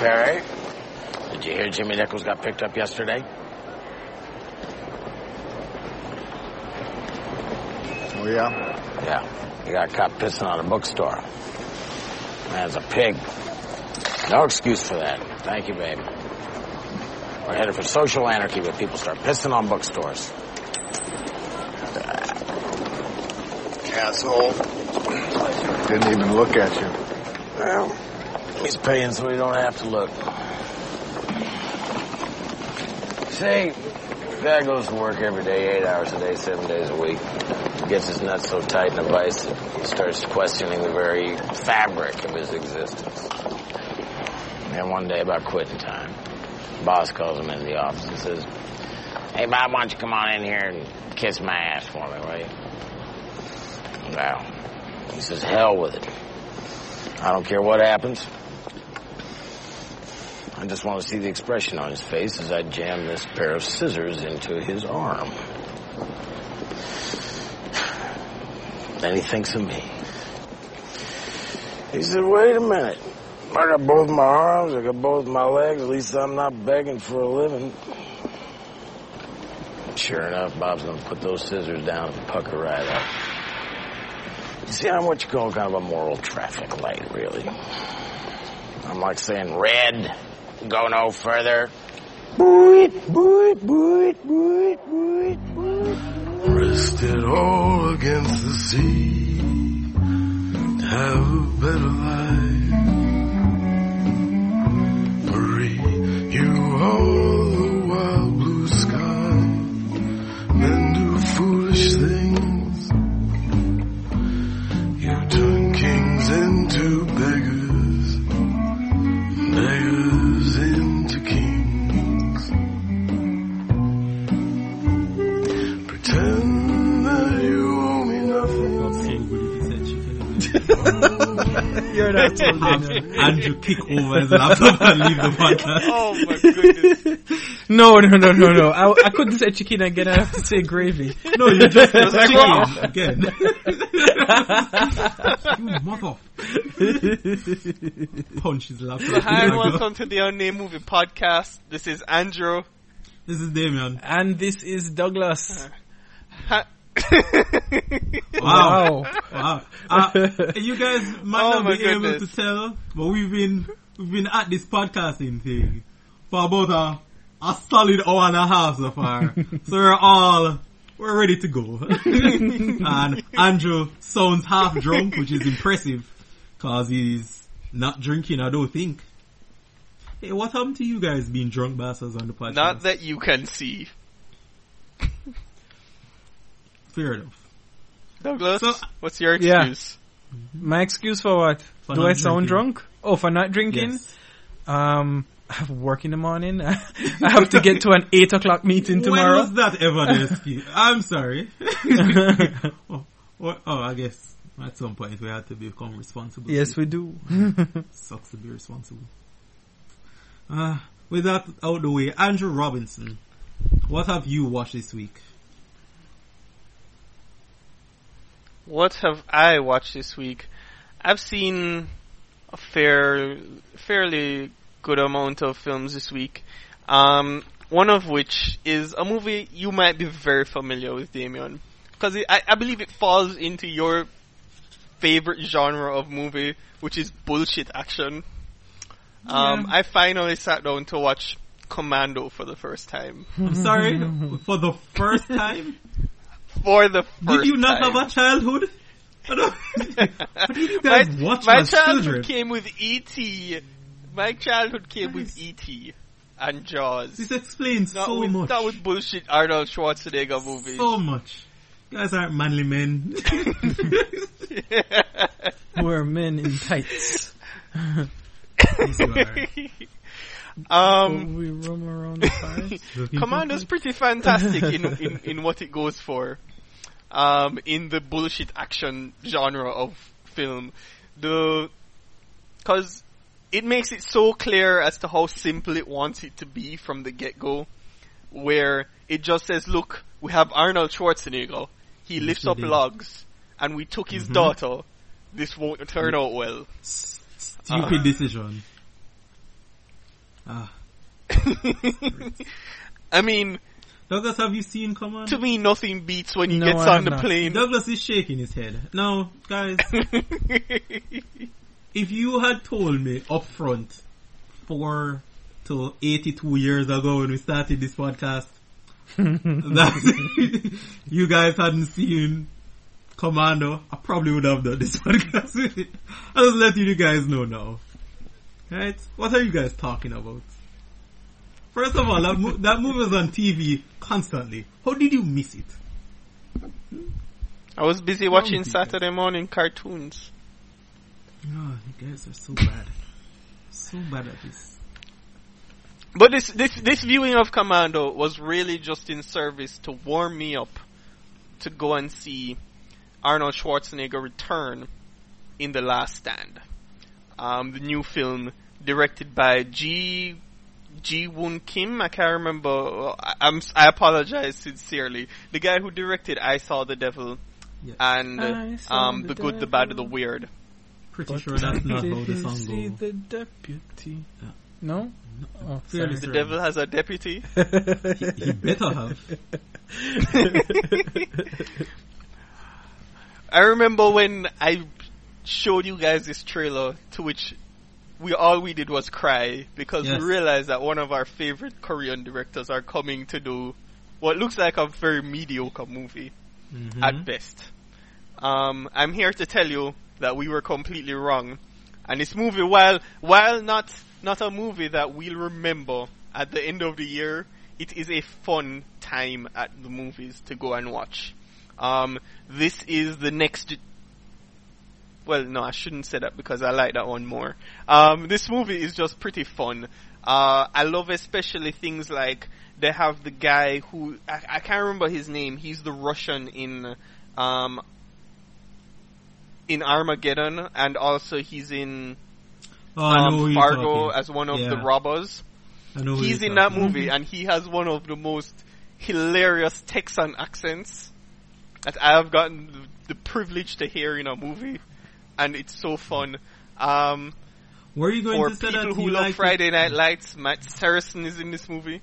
Perry. Did you hear Jimmy Nichols got picked up yesterday? Oh, yeah? Yeah. He got caught pissing on a bookstore. Man's a pig. No excuse for that. Thank you, babe. We're headed for social anarchy where people start pissing on bookstores. Asshole. Didn't even look at you. Well, he's paying so he don't have to look. See, the guy goes to work every day, 8 hours a day, 7 days a week. He gets his nuts so tight in a vice that he starts questioning the very fabric of his existence. And one day, about quitting time, the boss calls him into the office and says, "Hey, Bob, why don't you come on in here and kiss my ass for me, will you?" Well, he says, "Hell with it. I don't care what happens. I just want to see the expression on his face as I jam this pair of scissors into his arm." Then he thinks of me. He said, "Wait a minute. I got both my arms, I got both my legs. At least I'm not begging for a living." Sure enough, Bob's going to put those scissors down and pucker right up. You see, I'm what you call kind of a moral traffic light, really. I'm like saying, "Red, go no further." Boot, boot, boot, boot, boot, boot. Risked it all against the sea to have a better life. Marie, you are the wild blue sky. Men do foolish things. You turn kings into beggars, beggars into kings. Pretend that you owe me nothing. You're not told Andrew kick over his laptop and leave the podcast. Oh my goodness. No. I couldn't say chicken again. I have to say gravy. No, you just said chicken again. You mother. Punch his laptop. Hi, welcome to the Unnamed Movie Podcast. This is Andrew. This is Damian. And this is Douglas. Wow. You guys might not be able to tell, but we've been at this podcasting thing for about a solid hour and a half so far. So we're ready to go. And Andrew sounds half drunk, which is impressive because he's not drinking, I don't think. Hey, what happened to you guys being drunk bastards on the podcast? Not that you can see. Fair enough. Douglas, what's your excuse? Yeah. My excuse for what? Do I sound drunk? Oh, for not drinking? Yes. I have work in the morning. I have to get to an 8 o'clock meeting tomorrow. When was that ever the excuse? I'm sorry. I guess at some point we have to become responsible. Yes, we do. Sucks to be responsible. With that out the way, Andrew Robinson, what have you watched this week? What have I watched this week? I've seen a fairly good amount of films this week. One of which is a movie you might be very familiar with, Damien. Because I believe it falls into your favorite genre of movie, which is bullshit action. I finally sat down to watch Commando for the first time. I'm sorry? For the first time? For the first time. Did you not have a childhood? What did you guys watch my as childhood children? came with E.T. My childhood came with E.T. and Jaws. This explains so much. That was bullshit Arnold Schwarzenegger movie. So much. You guys aren't manly men. We're men in tights. Yes, you are. We roam around the forest. Commando's pretty fantastic in what it goes for. In the bullshit action genre of film. Cause it makes it so clear as to how simple it wants it to be from the get-go. Where it just says, look, we have Arnold Schwarzenegger. He lifts up logs. And we took his daughter. This won't turn out well. Stupid decision. I mean, Douglas, have you seen Commando? to me, nothing beats when he No, gets I on the have not. plane. Douglas is shaking his head. Now, guys, if you had told me up front 4 to 82 years ago when we started this podcast that you guys hadn't seen Commando, I probably would have done this podcast with it. I'll just let you guys know now. Right? What are you guys talking about? First of all, that movie was on TV constantly. How did you miss it? I was busy watching Saturday morning cartoons. Oh, you guys are so bad. So bad at this. But this viewing of Commando was really just in service to warm me up to go and see Arnold Schwarzenegger return in The Last Stand. The new film directed by Ji Woon Kim. I can't remember. I apologize sincerely. The guy who directed I Saw the Devil and The Good, the Bad, and the Weird. Pretty sure that's not how the song See goes. the deputy. No? Oh, Fairly sorry. The certain. devil has a deputy. He better have. I remember when I showed you guys this trailer, to which all we did was cry because Yes. we realized that one of our favorite Korean directors are coming to do what looks like a very mediocre movie at best. I'm here to tell you that we were completely wrong, and this movie, while not a movie that we'll remember at the end of the year, it is a fun time at the movies to go and watch. This is the next. Well, no, I shouldn't say that because I like that one more. This movie is just pretty fun. I love especially things like they have the guy who I can't remember his name. He's the Russian in Armageddon, and also he's in Fargo as one of the robbers. He's in that movie, and he has one of the most hilarious Texan accents that I have gotten the privilege to hear in a movie, and it's so fun. Were you going For to say people that who you love like Friday Night Lights, Matt Saracen is in this movie.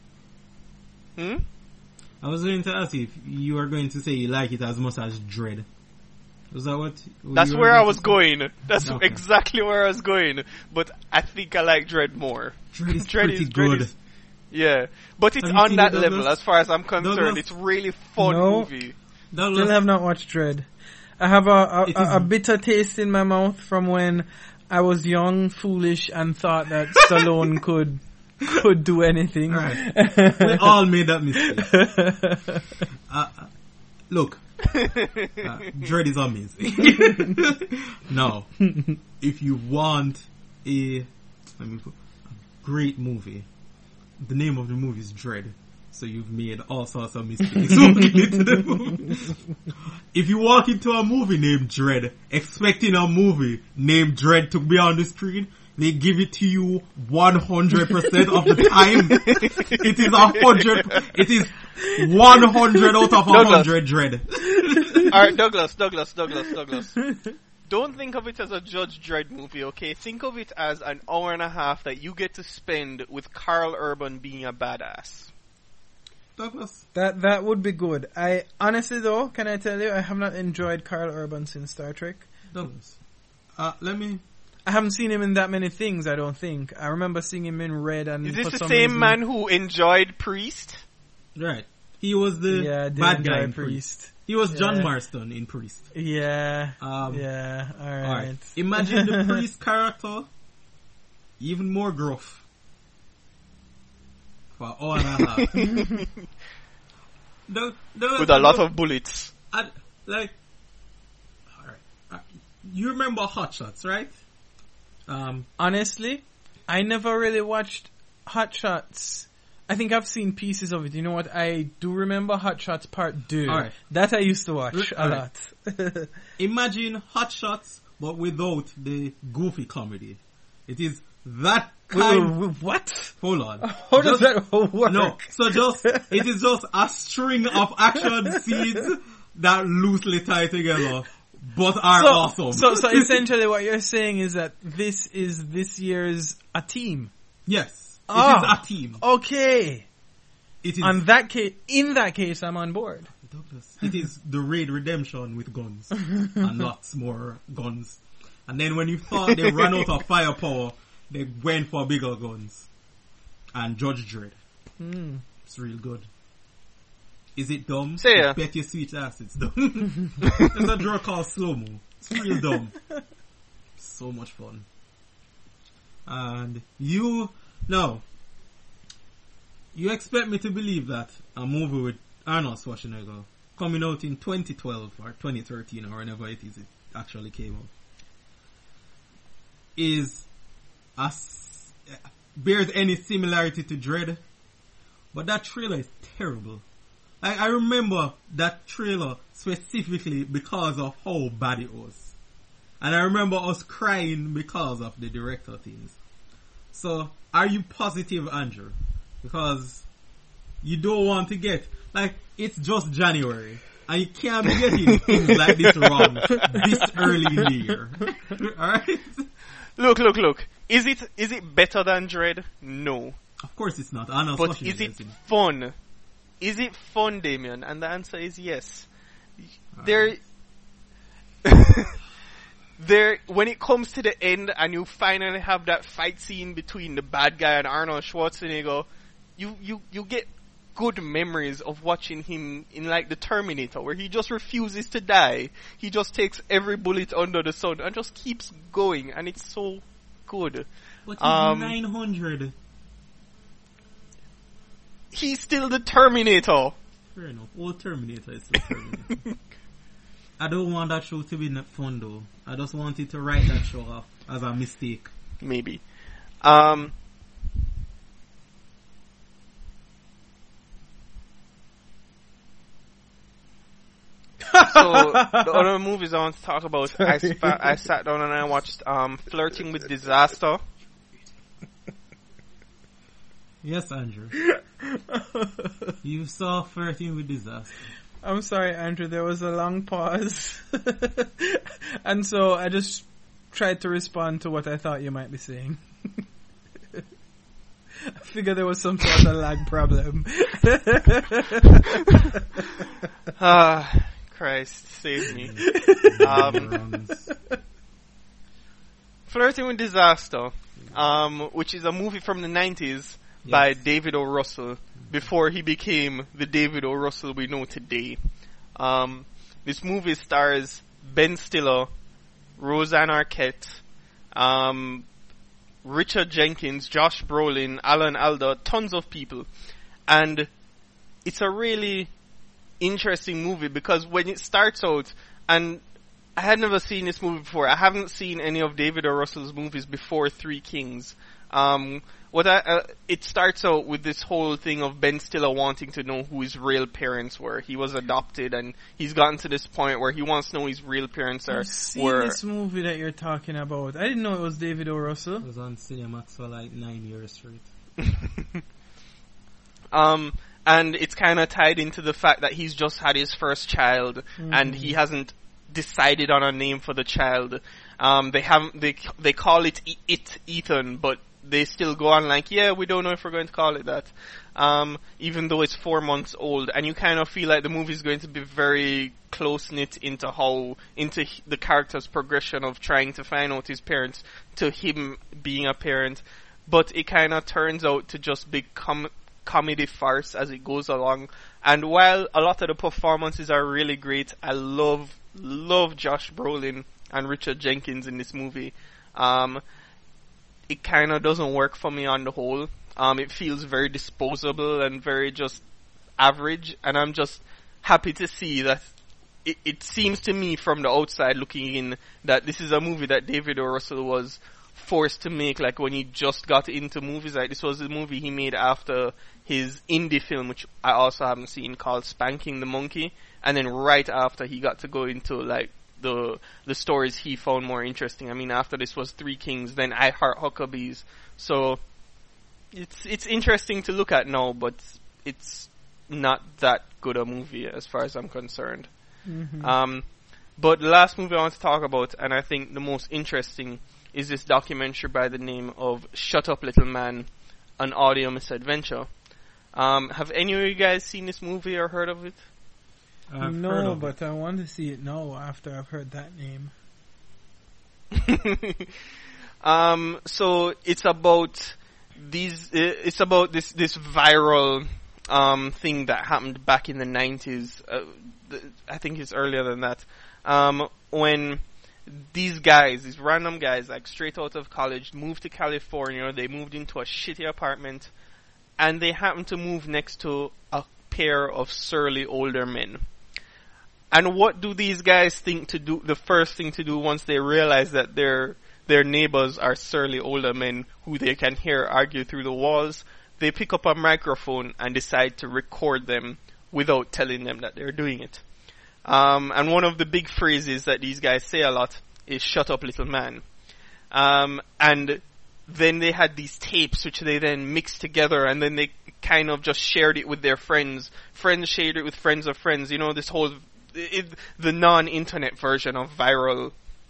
I was going to ask you if you are going to say you like it as much as Dread. Was that what? That's you were where I going was to say? going. That's Okay. exactly where I was going. But I think I like Dread more. Dread is Dread pretty is- Dread good. is- Yeah, but it's Have you on seen that it, level Douglas? as far as I'm concerned. Douglas? It's really fun No. movie. Still have not watched Dread. I have It is- a bitter taste in my mouth from when I was young, foolish, and thought that Stallone could do anything. Right. We all made that mistake. Look, Dread is amazing. Now, if you want a great movie, the name of the movie is Dread. So you've made all sorts of mistakes walking into the movie. If you walk into a movie named Dread, expecting a movie named Dread to be on the screen, they give it to you 100% of the time. It is 100. It is 100 out of 100 Dread. Alright, Douglas. Don't think of it as a Judge Dredd movie, okay? Think of it as an hour and a half that you get to spend with Karl Urban being a badass. Douglas. That would be good. I honestly though, can I tell you, I have not enjoyed Karl Urban since Star Trek. Douglas. I haven't seen him in that many things, I don't think. I remember seeing him in Red and Is this for the some same reason- man who enjoyed Priest? Right. He was the I did bad guy enjoy in Priest. Priest. He was John Yeah. Marston in Priest. Yeah. Alright. Alright. Imagine the Priest character, even more gruff. For an hour and a half. With a lot of bullets. Alright. You remember Hot Shots, right? Honestly, I never really watched Hot Shots. I think I've seen pieces of it. You know what? I do remember Hot Shots Part 2. Alright. That I used to watch a Alright. lot. Imagine Hot Shots, but without the goofy comedy. It is that kind. Wait, what? Hold on. How does that work? No, it is just a string of action scenes that loosely tie together, but are awesome. So essentially what you're saying is that this is this year's A Team. Yes. It is a team. Okay. It is in that case, I'm on board. Douglas. It is the Raid Redemption with guns and lots more guns. And then when you thought they ran out of firepower, they went for bigger guns. And Judge Dredd. It's real good. Is it dumb? Say ya. Bet your sweet ass it's dumb. There's a draw called Slow Mo. It's real dumb. So much fun. And you expect me to believe that a movie with Arnold Schwarzenegger coming out in 2012 or 2013 or whenever it is it actually came out bears any similarity to Dredd, but that trailer is terrible. I remember that trailer specifically because of how bad it was. And I remember us crying because of the director things. So, are you positive, Andrew? Because you don't want to get, it's just January. And you can't be getting things like this wrong this early in the year. Alright? Look. Is it better than Dredd? No. Of course it's not. Arnold But Schwarzenegger is it fun? Is it fun, Damien? And the answer is yes. When it comes to the end and you finally have that fight scene between the bad guy and Arnold Schwarzenegger, you get good memories of watching him in the Terminator, where he just refuses to die. He just takes every bullet under the sun and just keeps going, and it's so good. But he's 900. He's still the Terminator. Fair enough. Old Terminator is still Terminator. I don't want that show to be fun though. I just wanted to write that show off as a mistake. Maybe. So the other movies I want to talk about, I sat down and I watched Flirting with Disaster. Yes, Andrew. You saw Flirting with Disaster. I'm sorry, Andrew, there was a long pause. And so I just tried to respond to what I thought you might be saying. I figured there was some sort of lag problem. Christ, save me. Flirting with Disaster, which is a movie from the 90s by David O. Russell, before he became the David O. Russell we know today. This movie stars Ben Stiller, Roseanne Arquette, Richard Jenkins, Josh Brolin, Alan Alda, tons of people. And it's a really interesting movie because when it starts out, and I had never seen this movie before. I haven't seen any of David O. Russell's movies before Three Kings. It starts out with this whole thing of Ben Stiller wanting to know who his real parents were. He was adopted, and he's gotten to this point where he wants to know his real parents are. I've seen this movie that you're talking about. I didn't know it was David O. Russell. It was on Cinemax for 9 years straight. And it's kind of tied into the fact that he's just had his first child, and he hasn't decided on a name for the child. They call it Ethan, but they still go on we don't know if we're going to call it that. Even though it's 4 months old, and you kind of feel like the movie's going to be very close-knit into the character's progression of trying to find out his parents to him being a parent. But it kind of turns out to just be comedy farce as it goes along. And while a lot of the performances are really great, I love Josh Brolin and Richard Jenkins in this movie. It kind of doesn't work for me on the whole. It feels very disposable and very just average, and I'm just happy to see that it seems to me from the outside looking in that this is a movie that David O. Russell was forced to make when he just got into movies. This was a movie he made after his indie film, which I also haven't seen, called Spanking the Monkey, and then right after he got to go into the stories he found more interesting. I mean, after this was Three Kings, then I Heart Huckabees. So it's interesting to look at now, but it's not that good a movie as far as I'm concerned. Mm-hmm. But the last movie I want to talk about, and I think the most interesting, is this documentary by the name of Shut Up Little Man. an audio misadventure. Have any of you guys seen this movie or heard of it? No, but I want to see it now after I've heard that name. So it's about it's about this viral thing that happened back in the 90s. I think it's earlier than that. When these random guys, like straight out of college, moved to California. They moved into a shitty apartment, and they happened to move next to a pair of surly older men. And what do these guys think to do? The first thing to do once they realize that their neighbors are surly older men who they can hear argue through the walls, they pick up a microphone and decide to record them without telling them that they're doing it. And one of the big phrases that these guys say a lot is "shut up, little man." And then they had these tapes which they then mixed together, and then they kind of just shared it with their friends. Friends shared it with friends of friends. You know, this whole the non-internet version of viral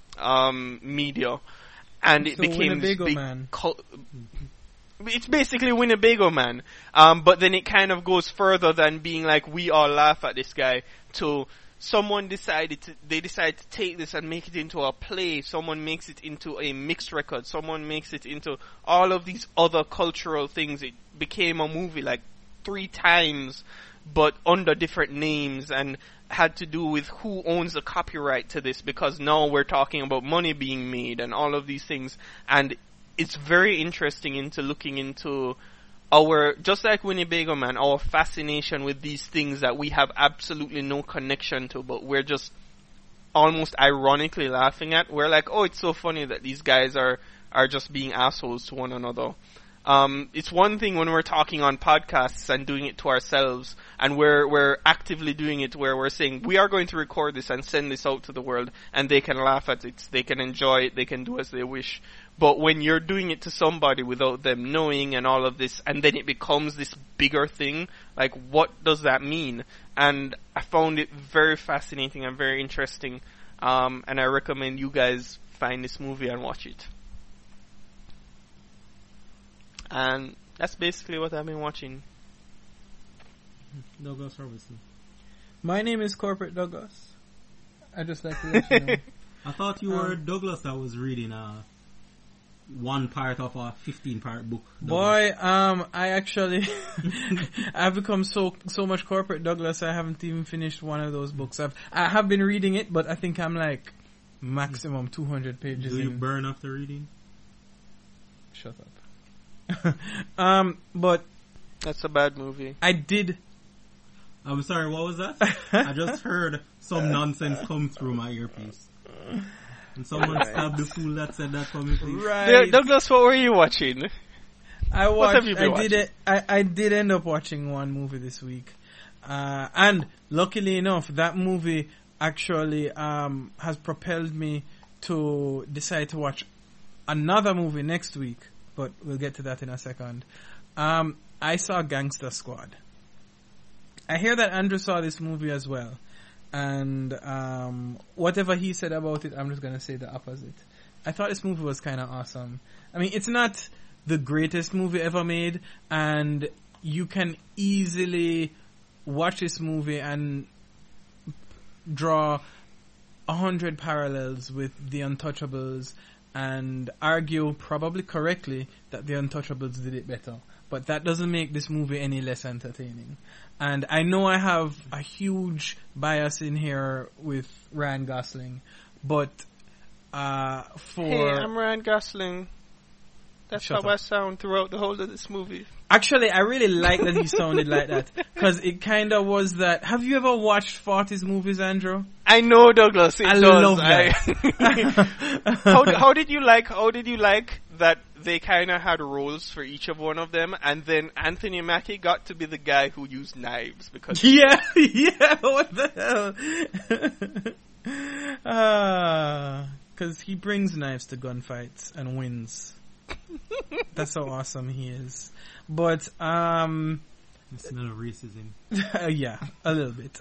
media, and it became this big cult. It's basically Winnebago Man, but then it kind of goes further than being like we all laugh at this guy to someone decided to take this and make it into a play. Someone makes it into a mixed record. Someone makes it into all of these other cultural things. It became a movie like 3 times, but under different names, and had to do with who owns the copyright to this, because now we're talking about money being made and all of these things. And it's very interesting into looking into just like Winnebago Man, our fascination with these things that we have absolutely no connection to, but we're just almost ironically laughing at. We're like, oh, it's so funny that these guys are just being assholes to one another. It's one thing when we're talking on podcasts and doing it to ourselves, and we're actively doing it where we're saying we are going to record this and send this out to the world, and they can laugh at it, they can enjoy it, they can do as they wish. But when you're doing it to somebody without them knowing and all of this, and then it becomes this bigger thing, like what does that mean? And I found it very fascinating and very interesting, and I recommend you guys find this movie and watch it. And that's basically what I've been watching. Douglas Robinson. My name is Corporate Douglas. I just like to let you know. I thought you were Douglas that was reading one part of a 15-part book. Douglas. Boy, I actually I've become so much Corporate Douglas. I haven't even finished one of those books. I have been reading it, but I think I'm like maximum 200 pages. Do you burn after reading? Shut up. But that's a bad movie. I did. I'm sorry, what was that? I just heard some nonsense come through my earpiece. And someone stabbed the fool that said that for me, please. Right. Douglas, what were you watching? What have you been watching? I did end up watching one movie this week. And luckily enough, that movie actually has propelled me to decide to watch another movie next week. But we'll get to that in a second. I saw Gangster Squad. I hear that Andrew saw this movie as well. And whatever he said about it, I'm just going to say the opposite. I thought this movie was kind of awesome. I mean, it's not the greatest movie ever made. And you can easily watch this movie and draw 100 parallels with The Untouchables and argue, probably correctly, that The Untouchables did it better. But that doesn't make this movie any less entertaining. And I know I have a huge bias in here with Ryan Gosling, but Hey, I'm Ryan Gosling. That's how I sound throughout the whole of this movie. Actually, I really like that he sounded like that, because it kind of was that. Have you ever watched 40s movies, Andrew? I know, Douglas. I love that. How did you like that they kind of had roles for each of one of them, and then Anthony Mackie got to be the guy who used knives because yeah, what the hell? Because he brings knives to gunfights and wins. That's how awesome he is. But it's not a racism. Yeah, a little bit.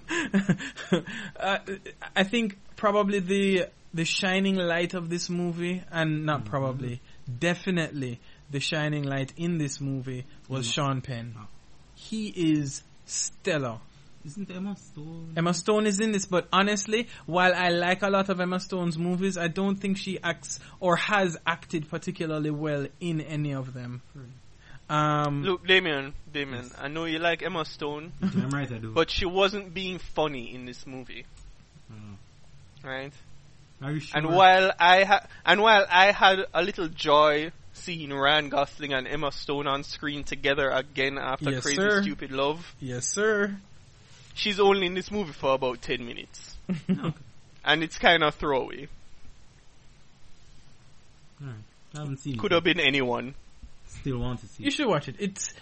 I think probably the shining light of this movie, and not probably, definitely the shining light in this movie was Sean Penn. He is stellar. Isn't Emma Stone? Emma Stone is in this, but honestly, while I like a lot of Emma Stone's movies, I don't think she acts or has acted particularly well in any of them. Look, Damien, yes. I know you like Emma Stone, I'm right, I do. But she wasn't being funny in this movie, right? Are you sure? And while I had a little joy seeing Ryan Gosling and Emma Stone on screen together again after Crazy Stupid Love. Yes, sir. She's only in this movie for about 10 minutes. And it's kind of throwaway. Right. I haven't seen it. Could have been anyone. Still want to see it. You should watch it. It's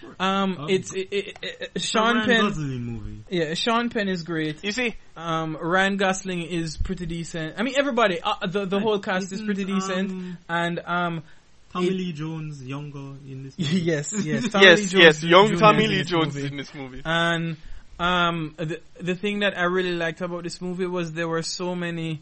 Sean Penn. Gosling movie. Yeah, Sean Penn is great. You see, Ryan Gosling is pretty decent. I mean, everybody, the whole cast is pretty decent. And Tommy Lee Jones younger in this movie. Yes. Young Tommy Lee Jones in this movie. And the thing that I really liked about this movie was there were so many.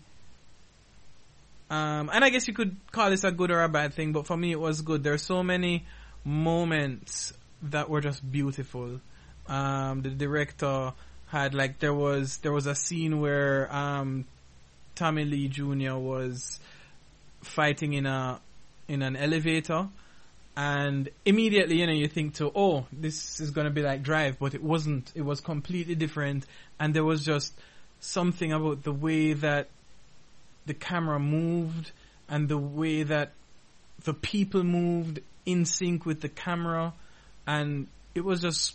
And I guess you could call this a good or a bad thing, but for me it was good. There are so many moments that were just beautiful. The director had there was a scene where Tommy Lee Jr. was fighting in an elevator, and immediately you think this is gonna be like Drive, but it wasn't. It was completely different, and there was just something about the way that the camera moved and the way that the people moved in sync with the camera, and it was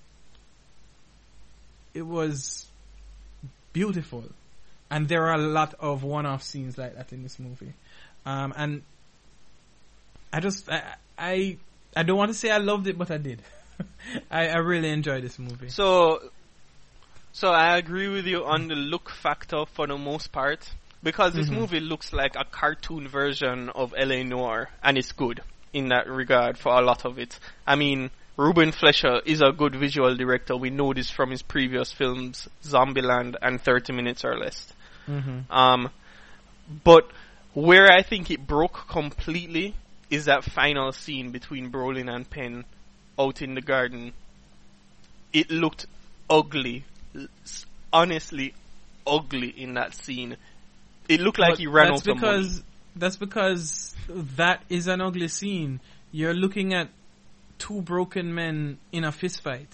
beautiful. And there are a lot of one-off scenes like that in this movie. And I don't want to say I loved it, but I did. I really enjoyed this movie. So I agree with you on the look factor for the most part. Because this movie looks like a cartoon version of L.A. Noire, and it's good in that regard for a lot of it. I mean, Ruben Fleischer is a good visual director. We know this from his previous films, Zombieland and 30 Minutes or Less. But where I think it broke completely is that final scene between Brolin and Penn out in the garden. It looked ugly. Honestly ugly in that scene. It looked like he ran out of money. That's because that is an ugly scene. You're looking at two broken men in a fist fight.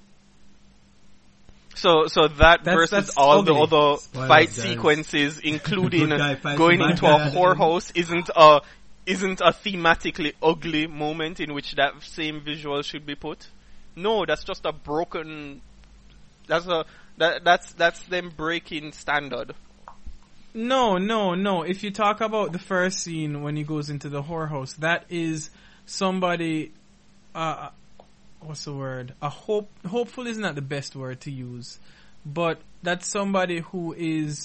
So that's versus all ugly. The other fight sequences, including going into a whorehouse, isn't a thematically ugly moment in which that same visual should be put. No, that's just a broken. That's them breaking standard. No. If you talk about the first scene when he goes into the whorehouse, that is somebody, what's the word? Hopeful is not the best word to use, but that's somebody who is,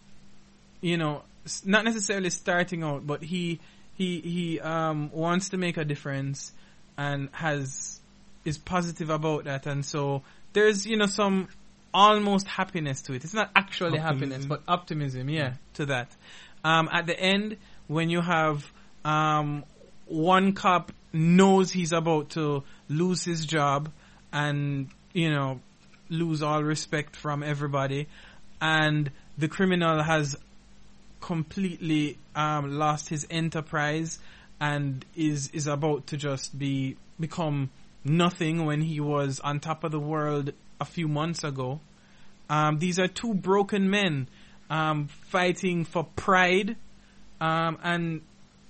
not necessarily starting out, but he wants to make a difference and is positive about that, and so there's, some almost happiness to it. It's not actually happiness, but optimism, to that. At the end, when you have one cop knows he's about to lose his job and, lose all respect from everybody, and the criminal has completely lost his enterprise and is about to just become nothing when he was on top of the world a few months ago. These are two broken men fighting for pride, and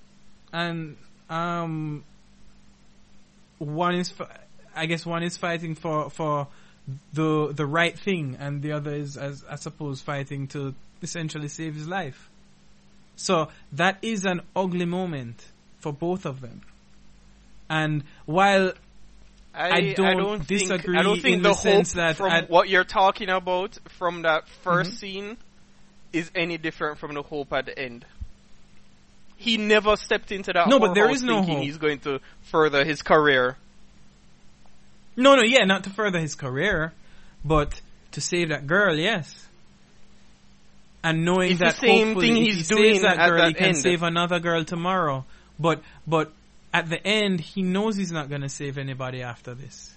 one is fighting for the right thing, and the other is, I suppose, fighting to essentially save his life. So that is an ugly moment for both of them. And while I don't disagree in the sense that from what you're talking about from that first scene is any different from the hope at the end. He never stepped into that but there is no hope. He's going to further his career. Not to further his career, but to save that girl, yes. And knowing it's that the same hopefully thing if he's he doing saves that at girl, that he can end. save another girl tomorrow. But at the end, he knows he's not going to save anybody after this.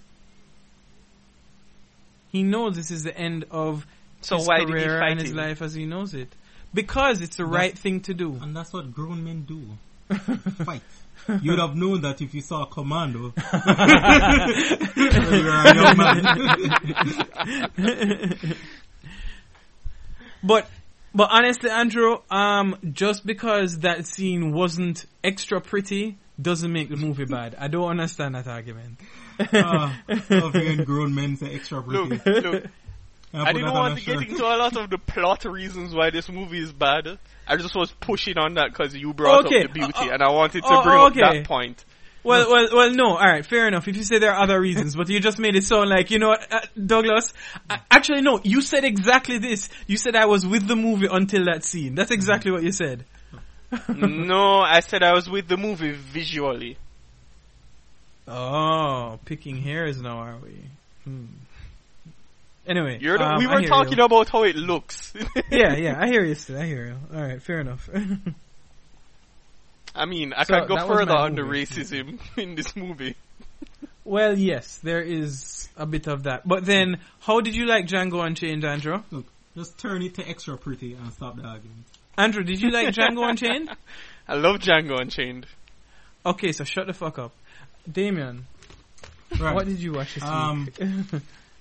He knows this is the end of his career and his life as he knows it. Because it's the right thing to do. And that's what grown men do. Fight. You would have known that if you saw a Commando. You were a young man. But honestly, Andrew, just because that scene wasn't extra pretty doesn't make the movie bad. I don't understand that argument. Of hearing grown men say extra pretty. Look. I didn't want to get into a lot of the plot reasons why this movie is bad. I just was pushing on that because you brought up the beauty, and I wanted to bring up that point. Well, no, alright, fair enough. If you say there are other reasons, but you just made it sound like, you know what, Douglas, actually no, you said exactly this. You said I was with the movie until that scene. That's exactly what you said. No, I said I was with the movie visually. Oh, picking hairs now, are we? Anyway, we were talking about how it looks. yeah, I hear you. I hear you. All right, fair enough. I mean, I can go further on the racism in this movie. Well, yes, there is a bit of that. But then, how did you like Django Unchained, Andrew? Look, just turn it to extra pretty and stop the argument. Andrew, did you like Django Unchained? I love Django Unchained. Okay, so shut the fuck up. Damien, what did you watch this week?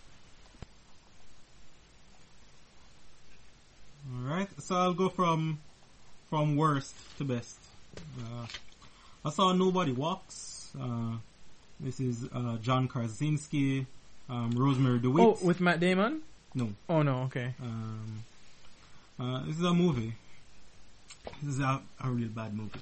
Alright, so I'll go from worst to best. I saw Nobody Walks. This is John Krasinski, Rosemary DeWitt. Oh, with Matt Damon? No. Oh no, okay. This is a movie. This is a real bad movie.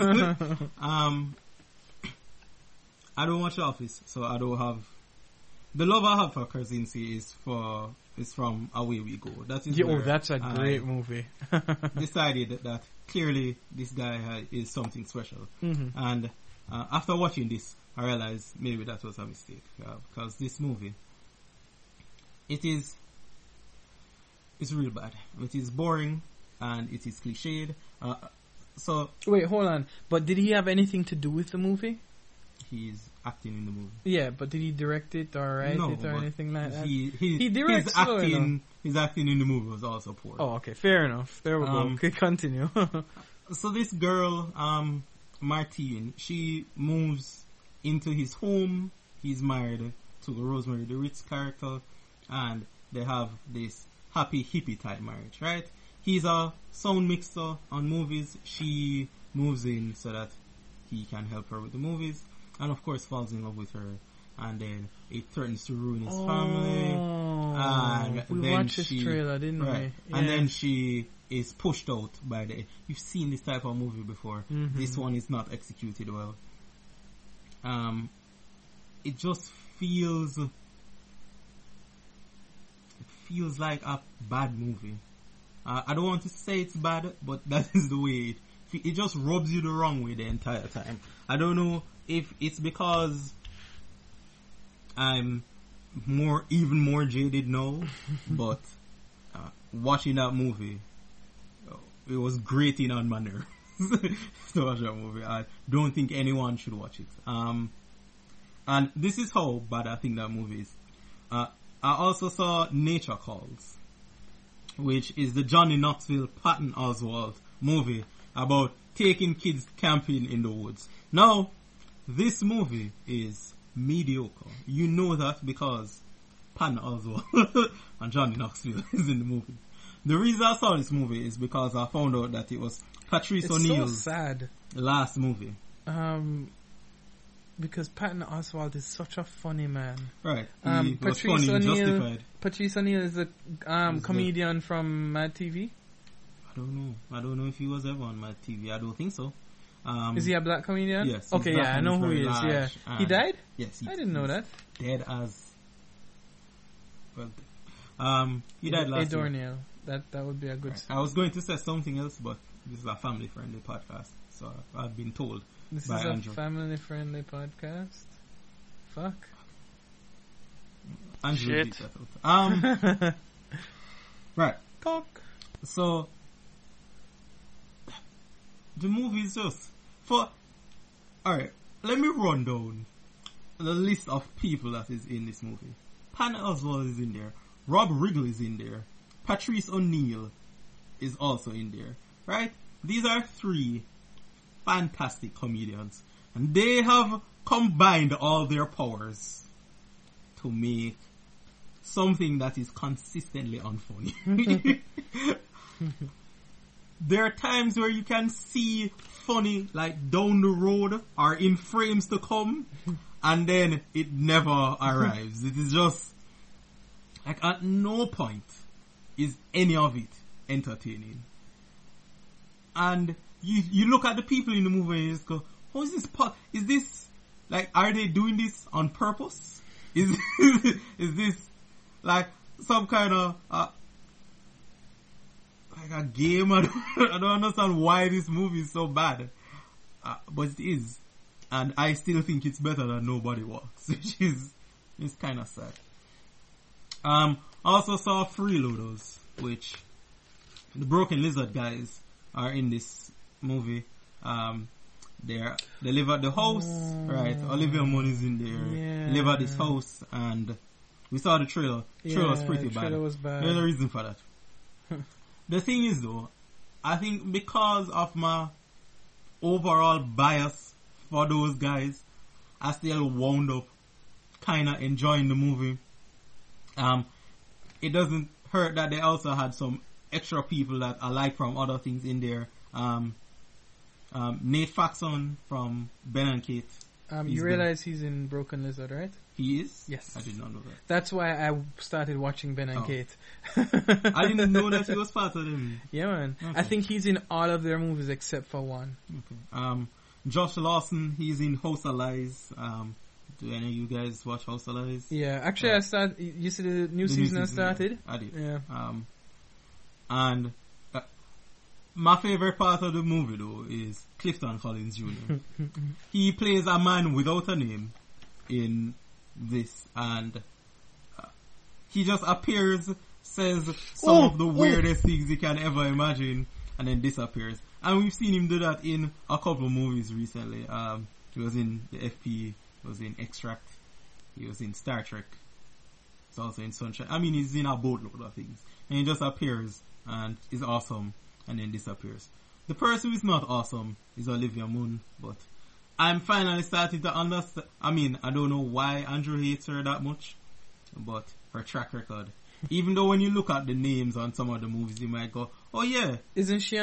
I don't watch The Office, so I don't have... The love I have for Krasinski is from Away We Go. That is that's a great movie. Decided that clearly this guy is something special. Mm-hmm. And after watching this, I realized maybe that was a mistake. Because this movie, it's real bad. It is boring and it is cliched. So wait, hold on. But did he have anything to do with the movie? He's acting in the movie. Yeah, but did he direct it or write it or anything like that? He directs his acting in the movie was also poor. Oh, okay, fair enough. There we go. Okay, continue. So this girl, Martine, she moves into his home. He's married to Rosemary DeWitt's character, and they have this happy hippie type marriage, right? He's a sound mixer on movies. She moves in so that he can help her with the movies. And of course falls in love with her, and then it threatens to ruin his family. And we watched this trailer, didn't we? Yeah. And then she is pushed out by the... You've seen this type of movie before. Mm-hmm. This one is not executed well. It just feels like a bad movie. I don't want to say it's bad, but that is the way it just rubs you the wrong way the entire time. I don't know if it's because I'm even more jaded now, but watching that movie, it was grating on my nerves to watch that movie. I don't think anyone should watch it. And this is how bad I think that movie is. I also saw Nature Calls, which is the Johnny Knoxville, Patton Oswalt movie about taking kids camping in the woods. Now, this movie is mediocre. You know that because Patton Oswalt and Johnny Knoxville is in the movie. The reason I saw this movie is because I found out that it was Patrice O'Neill's last movie. Because Patton Oswalt is such a funny man. Right. He was funny and justified. Patrice O'Neill is a comedian from Mad TV? I don't know if he was ever on Mad TV. I don't think so. Is he a black comedian? Yes. Okay, yeah, I know who he is. Yeah. He died? Yes. I didn't know that. Dead as... Well, he died last year. O'Neill. That would be a good... Right. I was going to say something else, but this is a family-friendly podcast, so I've been told by Andrew. This is a family-friendly podcast? Fuck. Andrew beat that out. Right. Talk. So, the movie is just... Alright, let me run down the list of people that is in this movie. Patton Oswalt is in there. Rob Riggle is in there. Patrice O'Neal is also in there. Right? These are 3 fantastic comedians. And they have combined all their powers to make something that is consistently unfunny. There are times where you can see funny like down the road or in frames to come, and then it never arrives. It is just like at no point is any of it entertaining. And you look at the people in the movie and you just go, how is this is this like, are they doing this on purpose? Is this like some kind of like a game? I don't understand why this movie is so bad, but it is, and I still think it's better than Nobody Walks, which is kind of sad. Also saw Freeloaders, which the Broken Lizard guys are in this movie. They live at the house, right? Olivia Munn is in there. Yeah. They live at this house, and we saw the trailer. The trailer was pretty bad. Was bad. There's a reason for that. The thing is, though, I think because of my overall bias for those guys, I still wound up kind of enjoying the movie. It doesn't hurt that they also had some extra people that I like from other things in there. Nate Faxon from Ben and Kate. You realize he's in Broken Lizard, right? He is? Yes. I did not know that. That's why I started watching Ben and Kate. I didn't know that he was part of them. Yeah, man. Okay. I think he's in all of their movies except for one. Okay. Josh Lawson, he's in House of Lies. Do any of you guys watch House of Lies? Yeah, actually I started, you see the new season has started? Yeah, I did. Yeah. And my favorite part of the movie, though, is Clifton Collins Jr. He plays a man without a name in this, and he just appears, says some of the weirdest things you can ever imagine, and then disappears. And we've seen him do that in a couple of movies recently. He was in the FP, he was in Extract, he was in Star Trek, he's also in Sunshine. I mean, he's in a boatload of things. And he just appears and is awesome, and then disappears. The person who is not awesome is Olivia Munn, but I'm finally starting to understand. I mean, I don't know why Andrew hates her that much, but her track record. Even though when you look at the names on some of the movies, you might go, oh yeah. Isn't she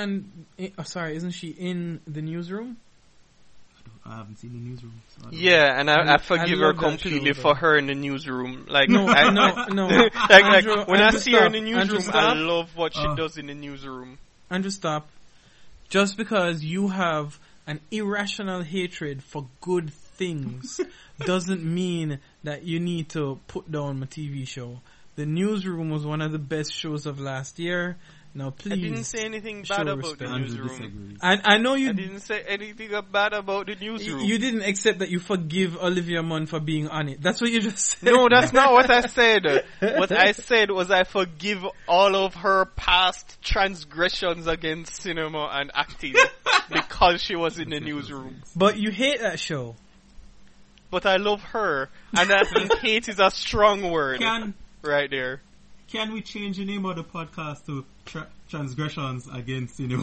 in The Newsroom? I haven't seen The Newsroom. So yeah, and I forgive her completely for her in The Newsroom. Like, no. Like when I see her in The Newsroom, I love what she does in The Newsroom. Andrew, stop. Just because you have an irrational hatred for good things doesn't mean that you need to put down my TV show. The Newsroom was one of the best shows of last year. Now, please. I didn't say anything bad about The Newsroom. I know you. I didn't say anything bad about The Newsroom. You didn't accept that you forgive Olivia Munn for being on it. That's what you just said. No, that's not what I said. What I said was I forgive all of her past transgressions against cinema and acting because she was in The Newsroom. But you hate that show. But I love her, and I think hate is a strong word right there. Can we change the name of the podcast to Transgressions Against Cinema?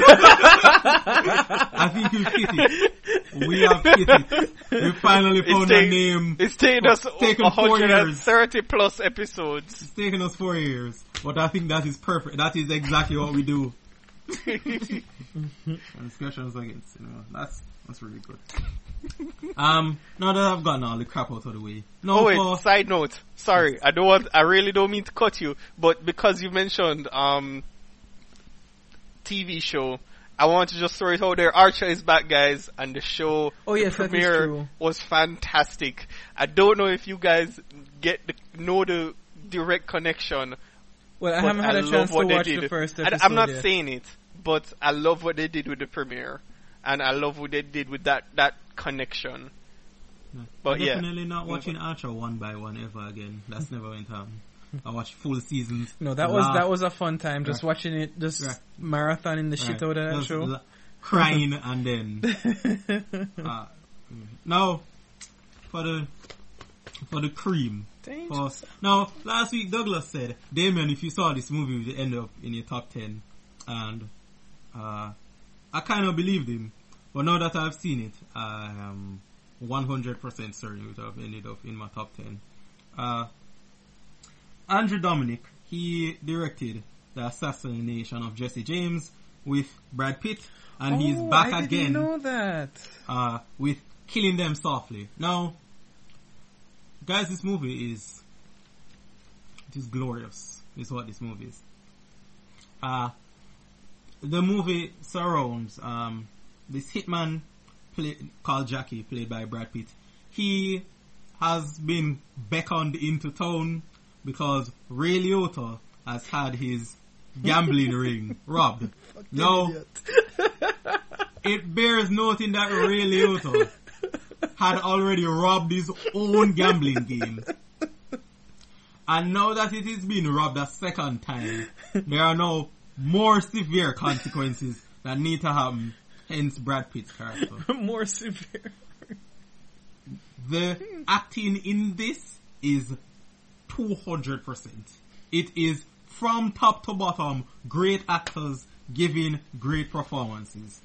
I think we've hit it. We have hit it. We finally found a name. It's taken us 130 plus episodes. It's taken us 4 years. But I think that is perfect. That is exactly what we do. Transgressions Against Cinema. That's really good. Now that I've gotten all the crap out of the way. Side note. Sorry, I really don't mean to cut you, but because you mentioned TV show, I want to just throw it out there. Archer is back, guys, and the show premiere was fantastic. I don't know if you guys know the direct connection. Well, I haven't had a chance to watch the first episode. I'm not saying it, but I love what they did with the premiere. And I love what they did with that connection. No, but I'm definitely not watching Archer one by one ever again. That's never went on. I watched full seasons. No, that was a fun time. Just watching it, marathoning the shit out of that show. Crying and then Now, for the cream. Now, last week Douglas said, Damien, if you saw this movie, it would end up in your top 10. And I kind of believed him. But now that I've seen it, I am 100% certain it would have ended up in my top 10. Andrew Dominik, he directed The Assassination of Jesse James with Brad Pitt. And he's back again. I didn't know that. With Killing Them Softly. Now, guys, this movie is glorious. Is what this movie is. The movie surrounds this hitman called Jackie, played by Brad Pitt. He has been beckoned into town because Ray Liotta has had his gambling ring robbed. Now, it bears noting that Ray Liotta had already robbed his own gambling game. And now that it is being robbed a second time, there are now more severe consequences that need to happen, hence Brad Pitt's character. More severe. The acting in this is 200%. It is from top to bottom, great actors giving great performances.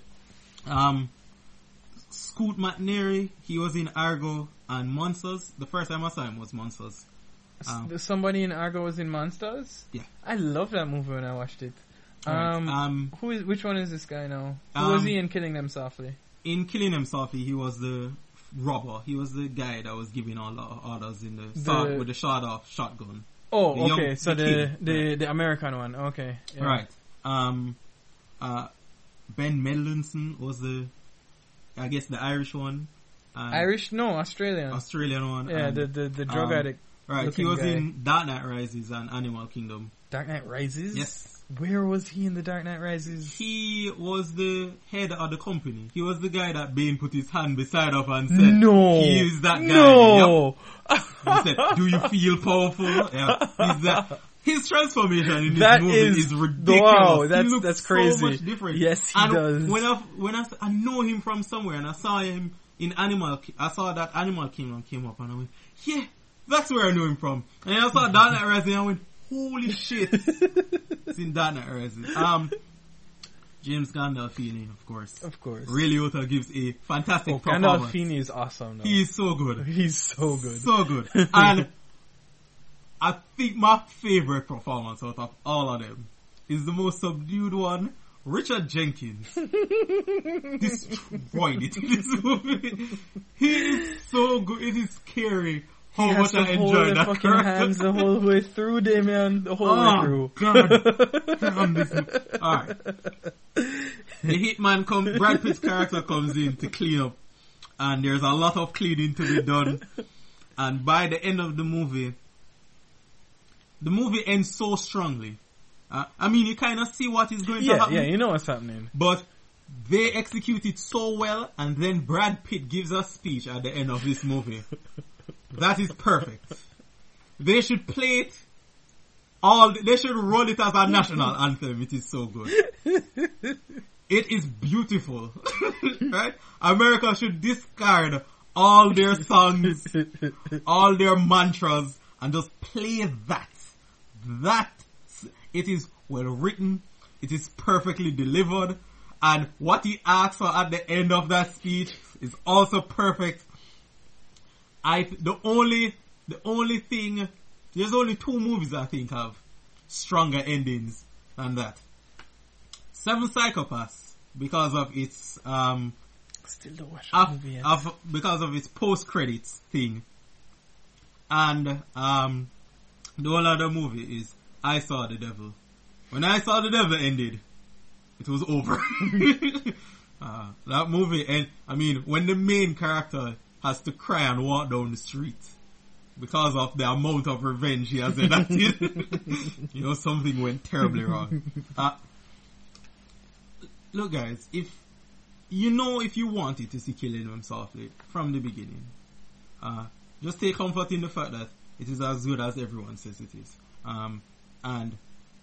Scoot McNairy, he was in Argo and Monsters. The first time I saw him was Monsters. Somebody in Argo was in Monsters? Yeah. I loved that movie when I watched it. Which one is this guy now? Who was he in Killing Them Softly? In Killing Them Softly, he was the robber. He was the guy that was giving all the orders in with the shot-off shotgun. Oh, okay. So the American one. Okay. Yeah. Right. Ben Mendelsohn was the Irish one. Irish? No, Australian. Australian one. Yeah, the drug addict. Right, he was in Dark Knight Rises and Animal Kingdom. Dark Knight Rises? Yes. Where was he in the Dark Knight Rises? He was the head of the company. He was the guy that Bane put his hand beside of and said, "No, he is that guy." No. Yep. He said, "Do you feel powerful?" Yeah, he's that. His transformation in this movie is ridiculous. Wow, that's crazy. So much different. Yes, he does. When I know him from somewhere and I saw him in I saw that Animal Kingdom came up and I went, yeah, that's where I knew him from. And then I saw Dark Knight Rises and I went, holy shit. It's in Dark Knight Rises. James Gandolfini, of course. Of course. Ray Liotta gives a fantastic performance. Gandolfini is awesome. He is so good. He's so good. So good. And I think my favorite performance out of all of them is the most subdued one. Richard Jenkins destroyed it in this movie. He is so good. It is scary how much I enjoy that fucking character. Hands the whole way through, Damien. The whole way through. God. Alright. The hitman Brad Pitt's character comes in to clean up. And there's a lot of cleaning to be done. And by the end of the movie ends so strongly. I mean, you kind of see what is going to happen. Yeah, you know what's happening. But they execute it so well, and then Brad Pitt gives a speech at the end of this movie. That is perfect. They should play it they should roll it as a national anthem. It is so good. It is beautiful. Right? America should discard all their songs, all their mantras, and just play that. It is well written, it is perfectly delivered, and what he asks for at the end of that speech is also perfect. The only thing, there's only 2 movies I think have stronger endings than that. Seven Psychopaths, because of its still don't watch the movie yet. Because of its post-credits thing. And the one other movie is I Saw the Devil. When I Saw the Devil ended, it was over. That movie, and I mean, when the main character has to cry and walk down the street because of the amount of revenge he has enacted, you know, something went terribly wrong. Look, guys, if you wanted to see Killing Them Softly from the beginning, just take comfort in the fact that it is as good as everyone says it is. And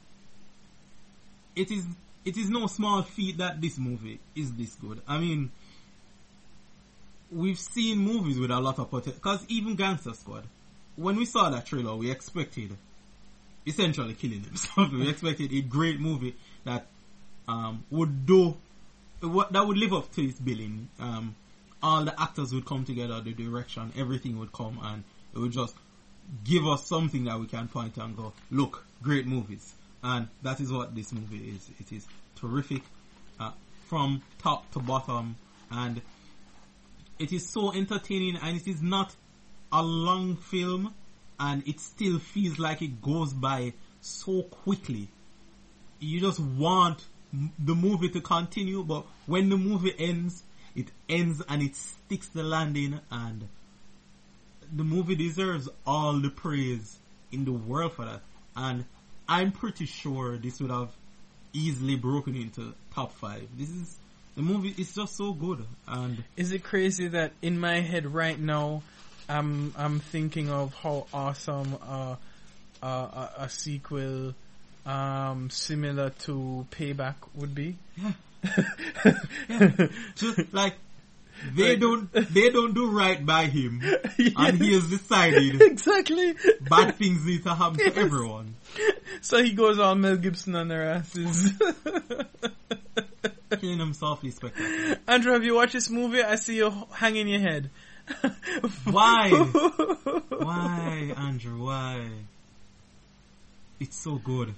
it is no small feat that this movie is this good. I mean, we've seen movies with a lot of potential. Because even Gangster Squad, when we saw that trailer, we expected essentially killing himself. We expected a great movie that would live up to its billing. All the actors would come together, the direction, everything would come, and it would just give us something that we can point and go, look, great movies. And that is what this movie is. It is terrific from top to bottom, and it is so entertaining, and it is not a long film, and it still feels like it goes by so quickly. You just want the movie to continue, but when the movie ends, it ends and it sticks the landing, and the movie deserves all the praise in the world for that. And I'm pretty sure this would have easily broken into top 5. The movie is just so good. And is it crazy that in my head right now, I'm thinking of how awesome a sequel similar to Payback would be? Yeah. Yeah. Just like they don't do right by him, and he has decided exactly bad things need to happen to everyone. So he goes on Mel Gibson on their asses. Killing him softly spectacular. Andrew, have you watched this movie? I see you hanging your head. Why? Why, Andrew? Why? It's so good.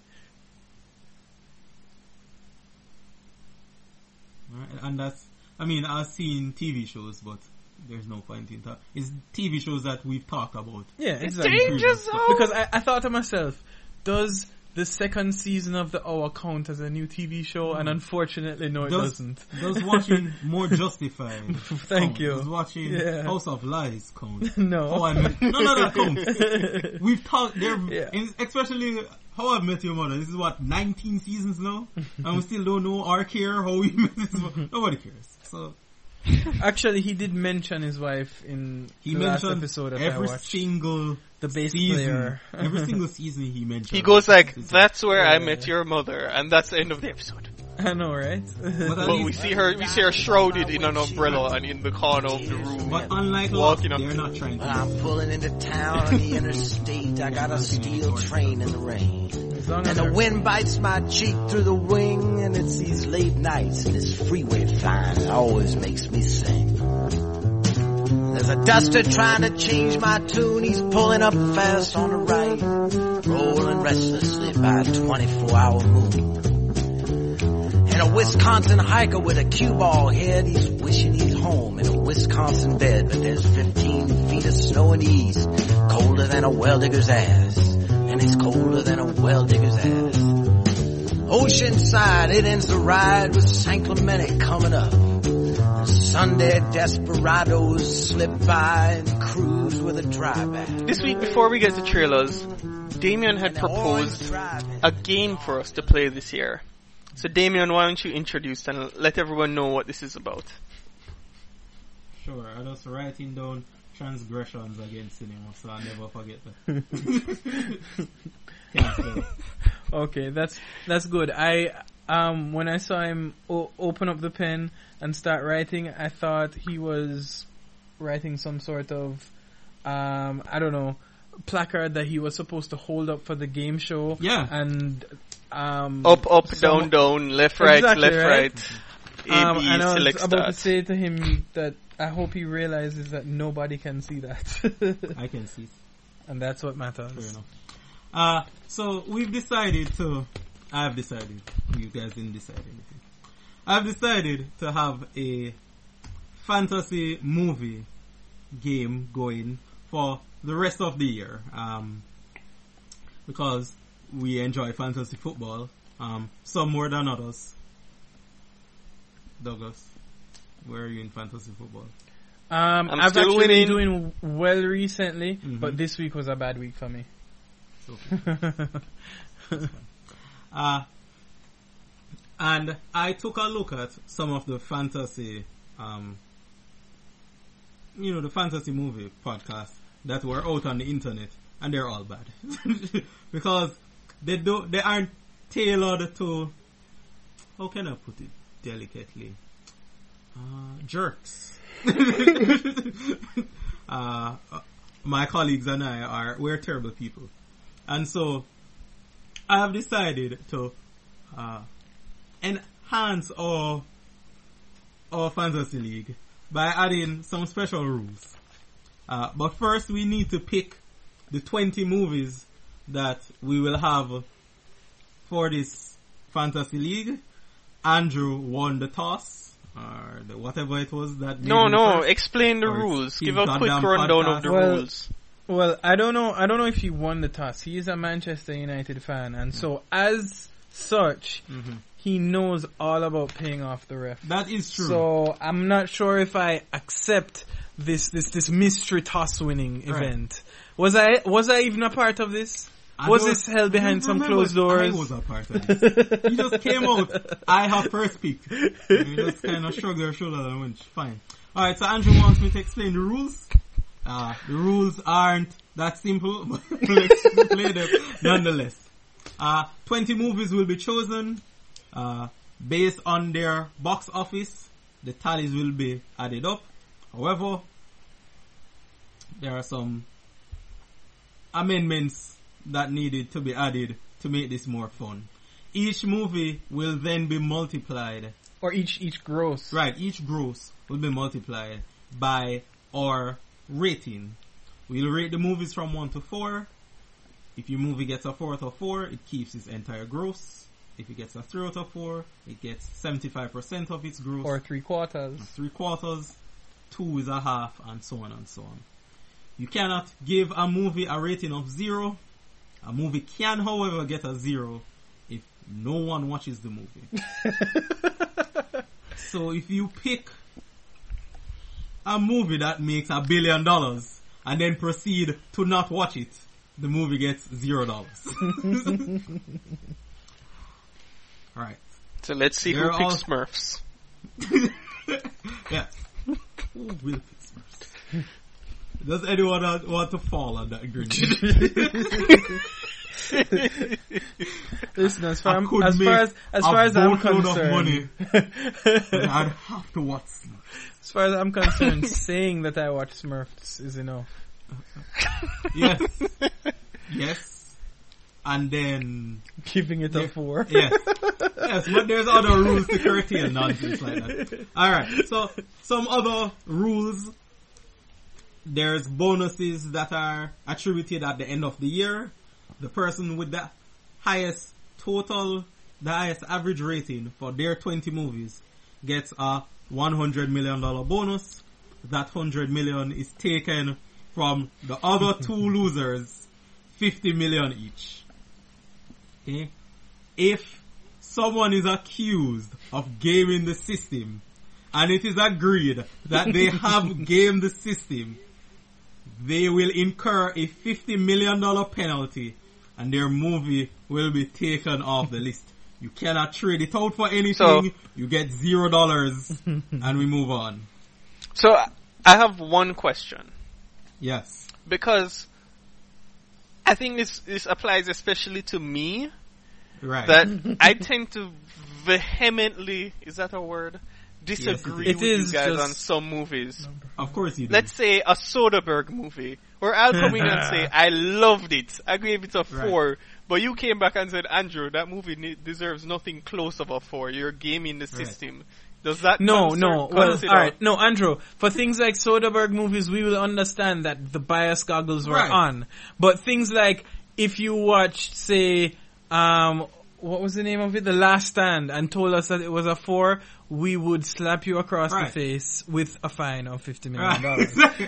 Right? And I've seen TV shows, but there's no point in that. It's TV shows that we've talked about. Yeah, exactly. Danger Zone! Because I thought to myself, does the second season of The Hour count as a new TV show? And unfortunately, no, it doesn't. Does watching More Justified Thank you. Does watching House of Lies count? No. None of that counts. We've talked there, especially How I Met Your Mother. This is 19 seasons now? And we still don't know or care how we met this. Nobody cares. So, actually, he did mention his wife in the last episode that I watched. Every single the bass season, player. Every single season he mentioned. He goes like, that's where I met your mother, and that's the end of the episode. I know, right? But we see her shrouded in an umbrella and in the corner of the room. But unlike walking they're not trying to. I'm pulling into town on the interstate. I got a steel train in the rain. And the wind bites my cheek through the wing. And it's these late nights and this freeway flying. It always makes me sing. There's a duster trying to change my tune. He's pulling up fast on the right, rolling restlessly by a 24-hour moon. And a Wisconsin hiker with a cue ball head, he's wishing he's home in a Wisconsin bed. But there's 15 feet of snow in the east, colder than a well digger's ass. And it's colder than a well digger's ass. Oceanside, it ends the ride with San Clemente coming up. Sunday desperados slip by and cruise with a dry back. This week, before we get to trailers, Damien had proposed a game for us to play this year. So Damien, why don't you introduce and let everyone know what this is about? Sure, I was writing down transgressions against cinema, so I'll never forget that. Okay, that's good. When I saw him open up the pen and start writing, I thought he was writing some sort of, I don't know, placard that he was supposed to hold up for the game show. Yeah. And, up, down, down, left, right, exactly, left, right. A, B, and I was select about start. to say to him that I hope he realizes that nobody can see that. I can see it. And that's what matters. Fair enough. So we've decided I've decided, you guys didn't decide anything. I've decided to have a fantasy movie game going for the rest of the year. Because we enjoy fantasy football, some more than others. Douglas, where are you in fantasy football? I've actually been doing well recently, but this week was a bad week for me. And I took a look at some of the fantasy, the fantasy movie podcasts that were out on the internet, and they're all bad. Because they aren't tailored to, how can I put it delicately? Jerks. My colleagues and we're terrible people. And so, I have decided to enhance our Fantasy League by adding some special rules. But first we need to pick the 20 movies that we will have for this Fantasy League. Andrew won the toss, or whatever it was that... No, explain the rules. Give a quick rundown of the rules. Well, I don't know if he won the toss. He is a Manchester United fan, and so as such, he knows all about paying off the ref. That is true. So I'm not sure if I accept this mystery toss winning event. Was I even a part of this? Was this held behind some closed doors? I was a part of this. He just came out. I have first pick. He just kind of shrugged their shoulder and went, fine. Alright, so Andrew wants me to explain the rules. The rules aren't that simple, but let's play them nonetheless. 20 movies will be chosen based on their box office. The tallies will be added up. However, there are some amendments that needed to be added to make this more fun. Each movie will then be multiplied. Or each gross. Right, each gross will be multiplied by our rating. We'll rate the movies from 1 to 4. If your movie gets a 4 out of 4, it keeps its entire gross. If it gets a 3 out of 4, it gets 75% of its gross. Or 3/4. 3/4. 2 is a half, and so on and so on. You cannot give a movie a rating of 0. A movie can, however, get a 0 if no one watches the movie. So if you pick a movie that makes $1 billion and then proceed to not watch it, the movie gets $0. Alright. So let's see who picks Smurfs. Yes. Who will pick Smurfs? Does anyone want to fall on that grenade? Listen, as far as I'm concerned, I'd have to watch Smurfs. As far as I'm concerned, saying that I watch Smurfs is enough. Yes. And then giving it a 4. Yes, but there's other rules to curtail nonsense like that. Alright, so some other rules. There's bonuses that are attributed at the end of the year. The person with the highest average rating for their 20 movies gets a $100 million bonus. That $100 million is taken from the other 2 losers, $50 million each. Okay? If someone is accused of gaming the system, and it is agreed that they have gamed the system, they will incur a $50 million penalty, and their movie will be taken off the list. You cannot trade it out for anything. So, you get $0, and we move on. So, I have one question. Yes. Because I think this applies especially to me. Right. That I tend to vehemently, is that a word? Disagree with you guys on some movies. Of course you do. Let's say a Soderbergh movie, where I'll come in and say, I loved it. I gave it a 4. But you came back and said, Andrew, that movie deserves nothing close of a 4. You're gaming the system. Does that No. Well, alright. No, Andrew, for things like Soderbergh movies, we will understand that the bias goggles were on. But things like, if you watched, say, what was the name of it? The Last Stand, and told us that it was a 4, we would slap you across the face with a fine of $50 million. Exactly.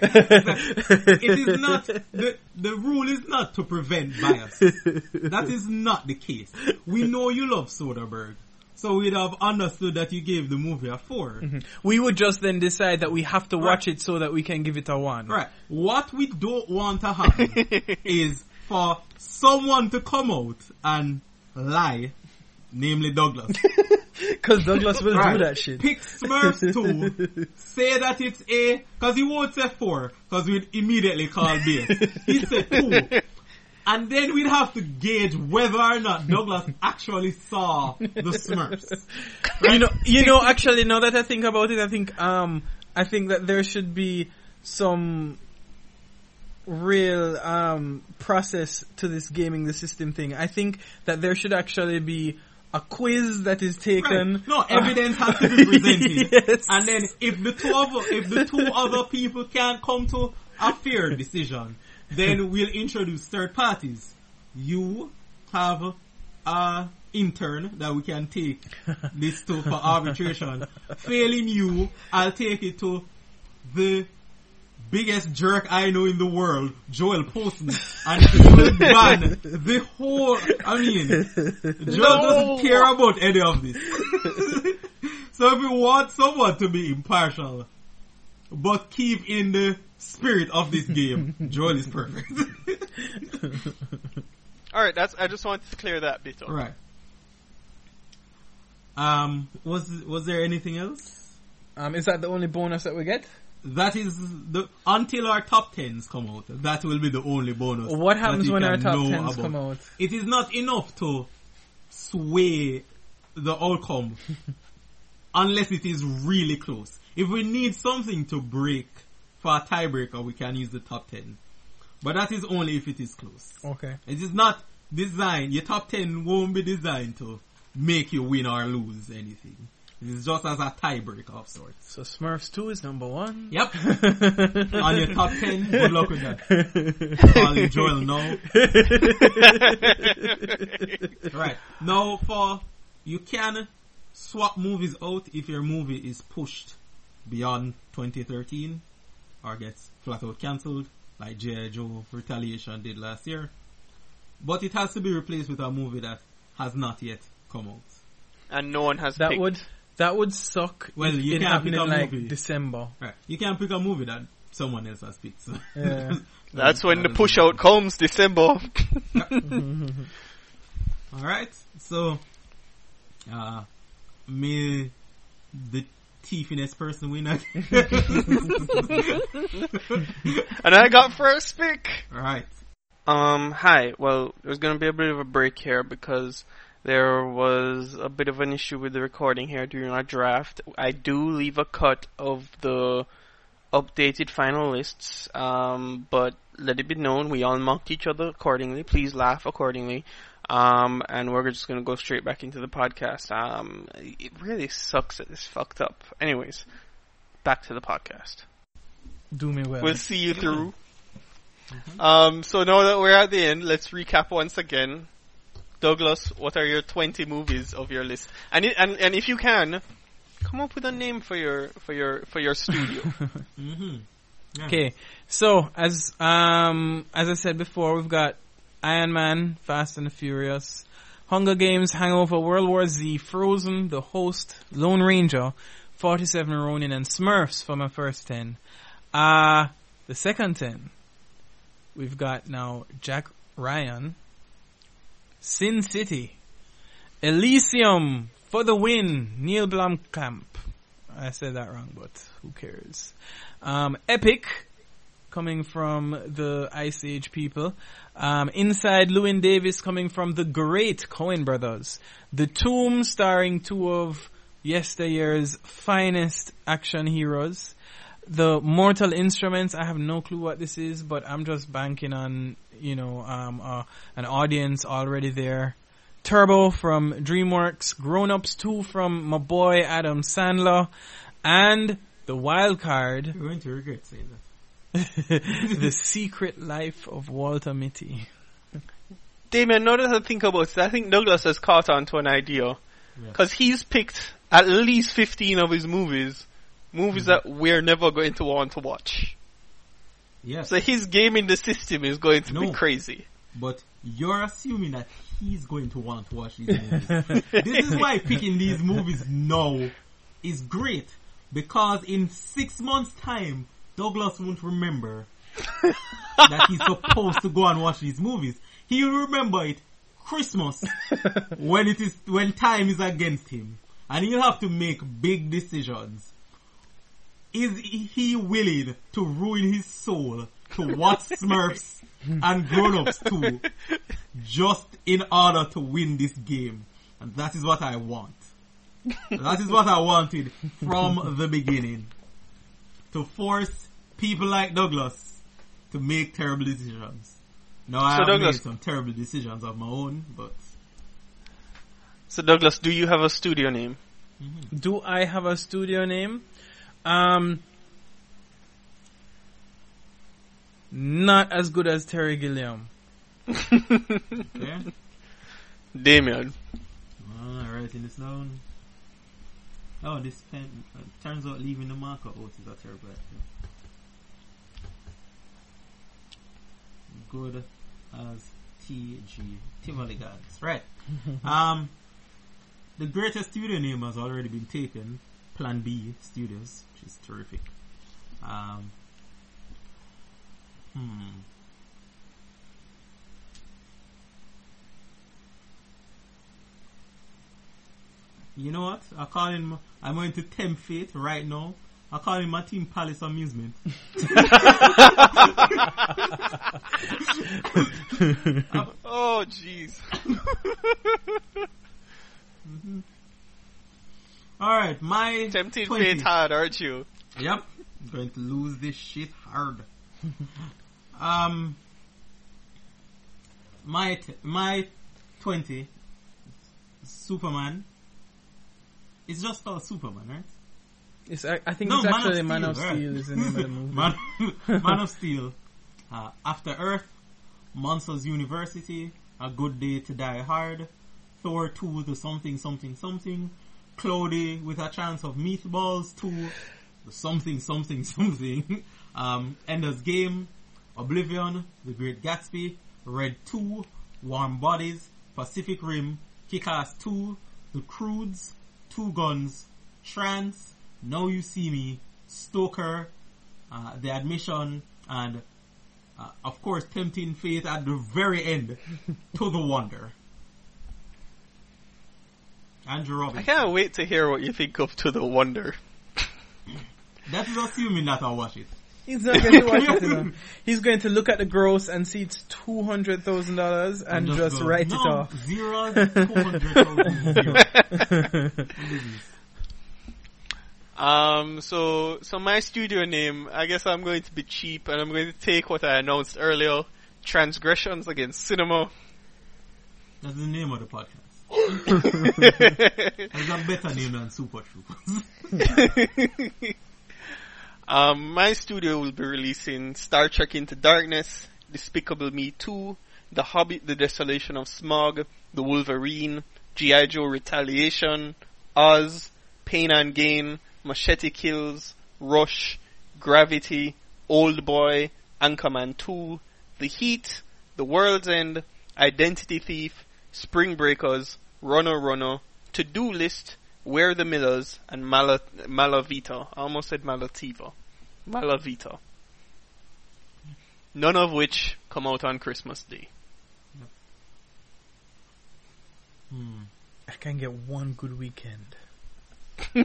It is not, the rule is not to prevent bias. That is not the case. We know you love Soderbergh, so we'd have understood that you gave the movie a 4. Mm-hmm. We would just then decide that we have to watch it so that we can give it a 1. Right. What we don't want to happen is for someone to come out and lie, namely Douglas. Because Douglas will do that shit. Pick Smurfs 2, say that it's A, because he won't say 4, because we'd immediately call B. He'd say 2. And then we'd have to gauge whether or not Douglas actually saw the Smurfs. Right? You know, actually, now that I think about it, I think that there should be some real process to this gaming the system thing. I think that there should actually be a quiz that is taken. Right. No, evidence has to be presented. Yes. And then if the two other people can't come to a fair decision, then we'll introduce third parties. You have a intern that we can take this to for arbitration. Failing you, I'll take it to the biggest jerk I know in the world, Joel Poston, and he will ban the whole, Joel doesn't care about any of this. So if you want someone to be impartial, but keep in the spirit of this game, Joel is perfect. Alright, I just wanted to clear that bit up. Right. Was there anything else? Is that the only bonus that we get? That is until our top 10s come out. That will be the only bonus. What happens when our top 10s come out? It is not enough to sway the outcome unless it is really close. If we need something to break for a tiebreaker, we can use the top 10. But that is only if it is close. Okay. It is not designed. Your top 10 won't be designed to make you win or lose anything. It's just as a tiebreaker of sorts. So Smurfs 2 is number 1. Yep. On your top 10, good luck with that. Calling Joel no. Right. Now you can swap movies out if your movie is pushed beyond 2013 or gets flat out cancelled like G.I. Joe Retaliation did last year. But it has to be replaced with a movie that has not yet come out. And no one has picked. That would suck. Well, you can't pick a movie. December. Right. You can't pick a movie that someone else has picked. So. Yeah. That's when the push out comes, December. Alright. So, may the thiefiness person win that. And I got first pick. Alright. Hi. Well, there's gonna be a bit of a break here because there was a bit of an issue with the recording here during our draft. I do leave a cut of the updated final lists, but let it be known we all mocked each other accordingly. Please laugh accordingly. And we're just gonna go straight back into the podcast. It really sucks that it's fucked up. Anyways, back to the podcast. Do me well. We'll see you through. So now that we're at the end, let's recap once again. Douglas, what are your 20 movies of your list? And if you can, come up with a name for your studio. Mm-hmm. Yeah. Okay, so as I said before, we've got Iron Man, Fast and the Furious, Hunger Games, Hangover, World War Z, Frozen, The Host, Lone Ranger, 47 Ronin, and Smurfs for my first 10. The second 10, we've got now Jack Ryan, Sin City, Elysium for the Win, Neil Blomkamp. I said that wrong, but who cares? Epic, coming from the Ice Age people. Inside Llewyn Davis, coming from the great Coen brothers. The Tomb, starring two of yesteryear's finest action heroes. The Mortal Instruments, I have no clue what this is, but I'm just banking on, an audience already there. Turbo from DreamWorks, Grown Ups 2 from my boy Adam Sandler, and the wild card. You're going to regret saying that. The Secret Life of Walter Mitty. Damien, now that I think about it, I think Douglas has caught on to an idea. Because he's picked at least 15 of his movies that we're never going to want to watch. Yes. So his game in the system is going to be crazy. But you're assuming that he's going to want to watch these movies. This is why picking these movies now is great. Because in 6 months' time, Douglas won't remember that he's supposed to go and watch these movies. He'll remember it Christmas when time is against him. And he'll have to make big decisions. Is he willing to ruin his soul to watch Smurfs and grown-ups too, just in order to win this game. And that is what I want. That is what I wanted from the beginning. To force people like Douglas to make terrible decisions. Now I have made some terrible decisions of my own, but... So Douglas, do you have a studio name? Mm-hmm. Do I have a studio name? Not as good as Terry Gilliam. Okay. Damien. Writing this down. Oh, this pen turns out leaving the marker out is a terrible idea. Good as Tivoli Gods. Right. The greatest studio name has already been taken. Plan B Studios, which is terrific. You know what? I'm going to tempt fate right now. I call him my Team Palace Amusement. Oh, jeez. Mm-hmm. Alright, my tempted fate hard, aren't you? Yep. I'm going to lose this shit hard. My 20 Superman. It's just called Superman, right? I think it's actually Man of Steel is the name of the movie. Man of Steel. After Earth, Monsters University, A Good Day to Die Hard, Thor 2, The Something Something Something, Cloudy with a Chance of Meatballs 2, The Something Something Something, Ender's Game, Oblivion, The Great Gatsby, Red 2, Warm Bodies, Pacific Rim, Kick-Ass 2, The Croods, Two Guns, Trance, Now You See Me, Stoker, The Admission, and of course Tempting Fate at the very end to The Wonder. Andrew Robinson. I can't wait to hear what you think of To The Wonder. That is assuming that I'll watch it. He's not going to watch it, you know. He's going to look at the gross and see it's $200,000 and just write it off. Zero, 200,000. So my studio name, I guess I'm going to be cheap and I'm going to take what I announced earlier, Transgressions Against Cinema. That's the name of the podcast. It's a better name than Super Troopers. My studio will be releasing Star Trek Into Darkness, Despicable Me 2, The Hobbit, The Desolation of Smaug, The Wolverine, G.I. Joe Retaliation, Oz, Pain and Gain, Machete Kills, Rush, Gravity, Old Boy, Anchorman 2, The Heat, The World's End, Identity Thief, Spring Breakers, Runner Runner, To-Do List, Where the Millers, and Malavita. I almost said Malativa. Malavita. None of which come out on Christmas Day. Yep. I can get one good weekend. Yeah.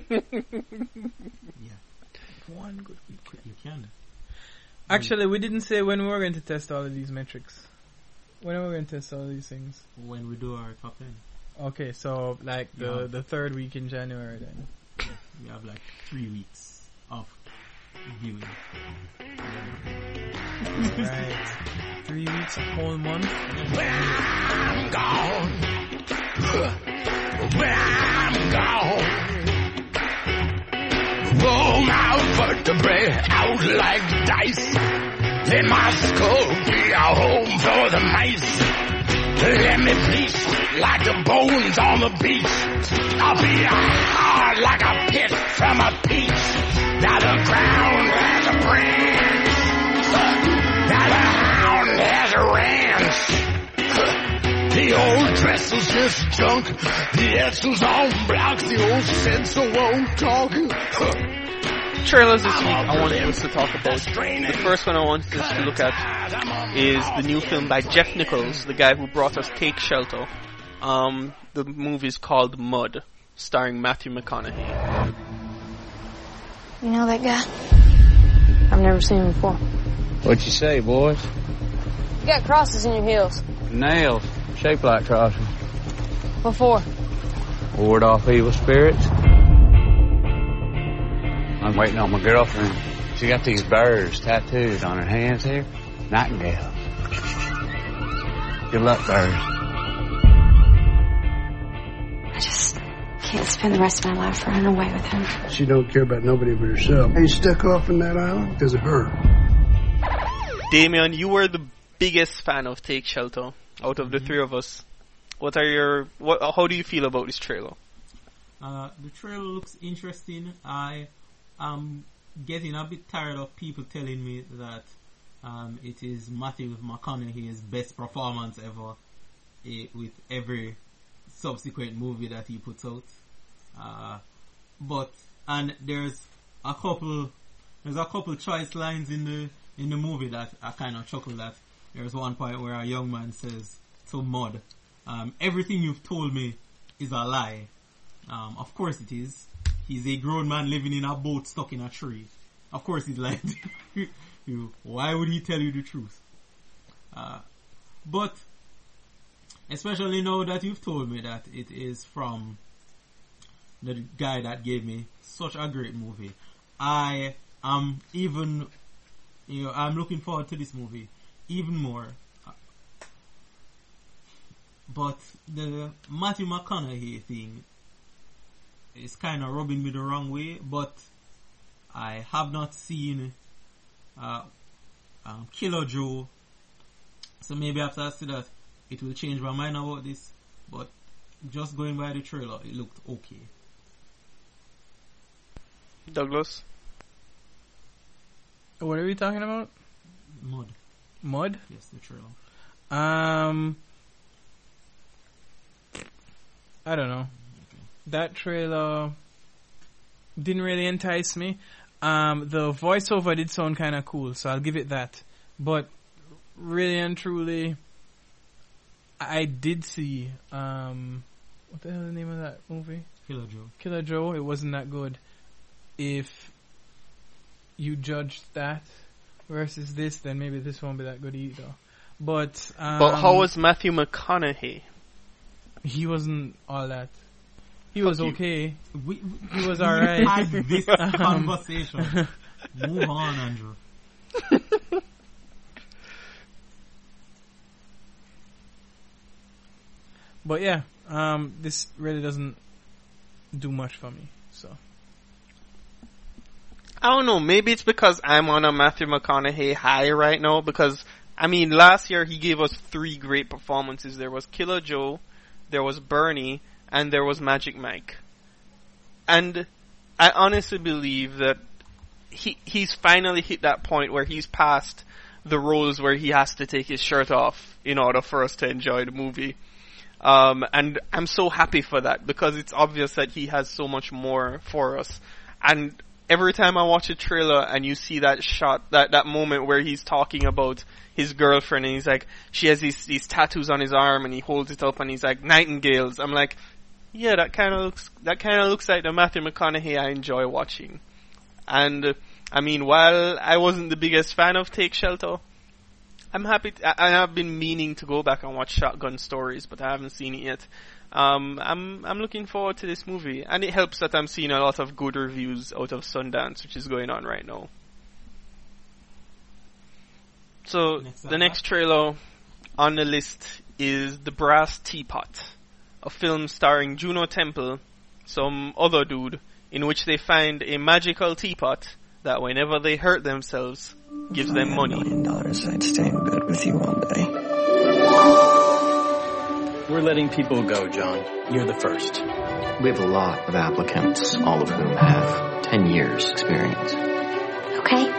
One good weekend. You can. Actually, we didn't say when we were going to test all of these metrics. When are we going to test all these things? When we do our top 10. Okay, so like the third week in January then. We have like 3 weeks of viewing. Right. 3 weeks, a whole month. When I'm gone. When I'm gone. Roll my vertebrae out like dice. Let my skull be a home for the mice. Let me bleach like the bones on the beach. I'll be hard like a pit from a peach. Now the ground has a branch. Now the hound has a ranch. The old dresser's just junk. The X's on blocks. The old sensor won't talk. Trailers this week I wanted us to talk about. The first one I wanted us to look at is the new film by Jeff Nichols, the guy who brought us Take Shelter. The movie is called Mud, starring Matthew McConaughey. You know that guy? I've never seen him before. What you say, boys? You got crosses in your heels. Nails, shaped like crosses. What for? Ward off evil spirits. I'm waiting on my girlfriend. She got these birds tattooed on her hands here. Nightingales. Good luck, birds. I just can't spend the rest of my life running away with him. She don't care about nobody but herself. He stuck off in that island because of her. Damien, you were the biggest fan of Take Shelter out of the three of us. How do you feel about this trailer? The trailer looks interesting. I am getting a bit tired of people telling me that it is Matthew McConaughey's best performance ever with every subsequent movie that he puts out. And there's a couple choice lines in the movie that I kind of chuckled at. There's one point where a young man says to Mud, everything you've told me is a lie. Of course it is. He's a grown man living in a boat stuck in a tree. Of course he's lying to you. Why would he tell you the truth? But especially now that you've told me that it is from the guy that gave me such a great movie, I am even, I'm looking forward to this movie even more. But the Matthew McConaughey thing is kind of rubbing me the wrong way, but I have not seen Killer Joe, so maybe after I see that it will change my mind about this, but just going by the trailer, it looked okay. Douglas? What are we talking about? Mud? Yes, the trailer. I don't know. Okay. That trailer didn't really entice me. The voiceover did sound kind of cool, so I'll give it that. But really and truly, I did see, what the hell is the name of that movie? Killer Joe. It wasn't that good. If you judged that versus this, then maybe this won't be that good either. But how was Matthew McConaughey? He wasn't all that. He was okay. He was alright. Had this conversation. Move on, Andrew. But yeah, this really doesn't do much for me. So I don't know. Maybe it's because I'm on a Matthew McConaughey high right now. Because I mean, last year he gave us 3 great performances. There was Killer Joe, there was Bernie, and there was Magic Mike. And I honestly believe that he's finally hit that point where he's past the roles where he has to take his shirt off in order for us to enjoy the movie. And I'm so happy for that because it's obvious that he has so much more for us. And every time I watch a trailer and you see that shot, that moment where he's talking about his girlfriend and he's like, she has these tattoos on his arm and he holds it up and he's like, nightingales. I'm like, yeah, that kind of looks like the Matthew McConaughey I enjoy watching. And I mean, while I wasn't the biggest fan of Take Shelter, I'm happy. I've been meaning to go back and watch Shotgun Stories, but I haven't seen it yet. I'm looking forward to this movie, and it helps that I'm seeing a lot of good reviews out of Sundance, which is going on right now. So the next trailer on the list is The Brass Teapot, a film starring Juno Temple, some other dude, in which they find a magical teapot that whenever they hurt themselves, gives them money. $1 million, I'd stay in bed with you all day. We're letting people go, John. You're the first. We have a lot of applicants, all of whom have 10 years experience. Okay.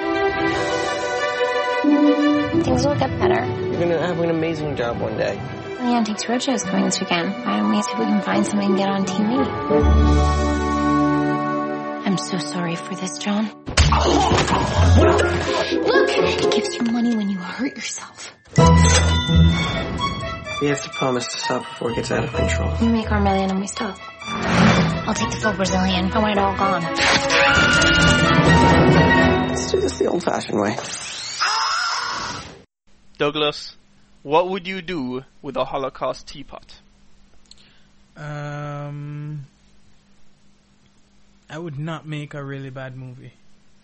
Things will get better. You're going to have an amazing job one day. The Antiques Roadshow is coming this weekend. Why don't we see if we can find something and get on TV? I'm so sorry for this, John. Look! It gives you money when you hurt yourself. We have to promise to stop before it gets out of control. We make our million and we stop. I'll take the full Brazilian. I want it all gone. Let's do this the old-fashioned way. Douglas, what would you do with a Holocaust teapot? I would not make a really bad movie.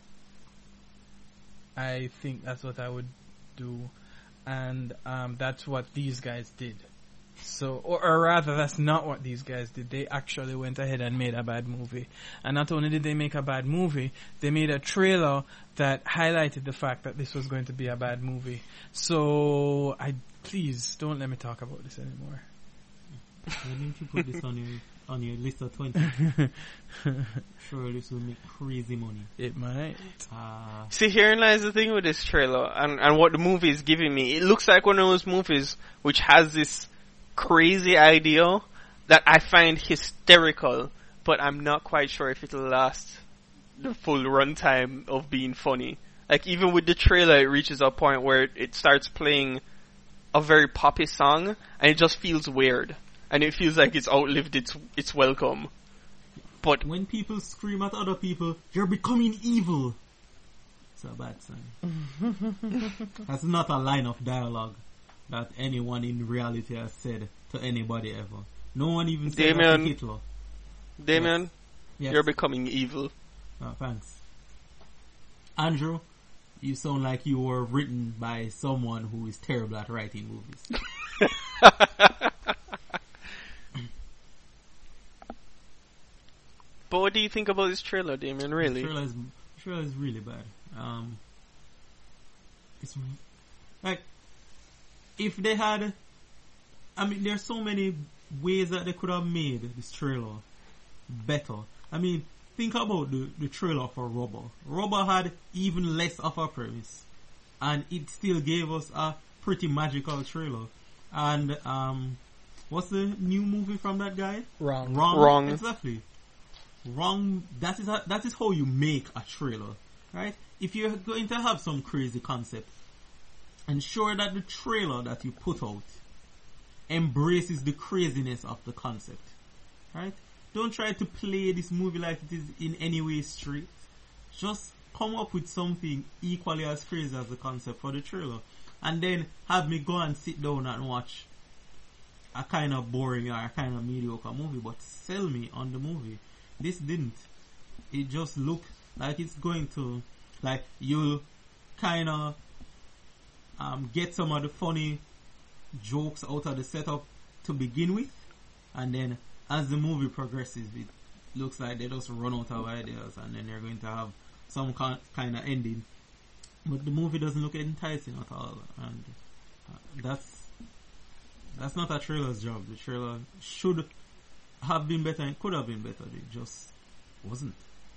I think that's what I would do, and that's what these guys did. So, or rather, that's not what these guys did. They actually went ahead and made a bad movie. And not only did they make a bad movie, they made a trailer that highlighted the fact that this was going to be a bad movie. So, please don't let me talk about this anymore. Why didn't you put this on your list of 20? Sure, this will make crazy money. It might. See, herein lies the thing with this trailer and what the movie is giving me. It looks like one of those movies which has this crazy idea that I find hysterical, but I'm not quite sure if it'll last the full runtime of being funny. Like, even with the trailer, it reaches a point where it starts playing a very poppy song, and it just feels weird. And it feels like it's outlived its welcome. But when people scream at other people, "You're becoming evil," it's a bad sign. That's not a line of dialogue that anyone in reality has said to anybody ever. No one even said that to Hitler. Damien, yes. You're becoming evil. Oh, thanks. Andrew, you sound like you were written by someone who is terrible at writing movies. But what do you think about this trailer, Damien, really? The trailer is really bad. It's like, if they had, there's so many ways that they could have made this trailer better. Think about the trailer for Rubber. Rubber had even less of a premise, and it still gave us a pretty magical trailer. And what's the new movie from that guy? Wrong. Exactly. Wrong. That is how you make a trailer, right? If you're going to have some crazy concept, ensure that the trailer that you put out embraces the craziness of the concept, right? Don't try to play this movie like it is in any way straight. Just come up with something equally as crazy as the concept for the trailer, and then have me go and sit down and watch a kind of boring or a kind of mediocre movie, but sell me on the movie. This didn't. It just looked like it's going to, like, you'll kind of get some of the funny jokes out of the setup to begin with, and then as the movie progresses, it looks like they just run out of ideas, and then they're going to have some kind of ending. But the movie doesn't look enticing at all, and that's not a trailer's job. The trailer should have been better and could have been better. It just wasn't.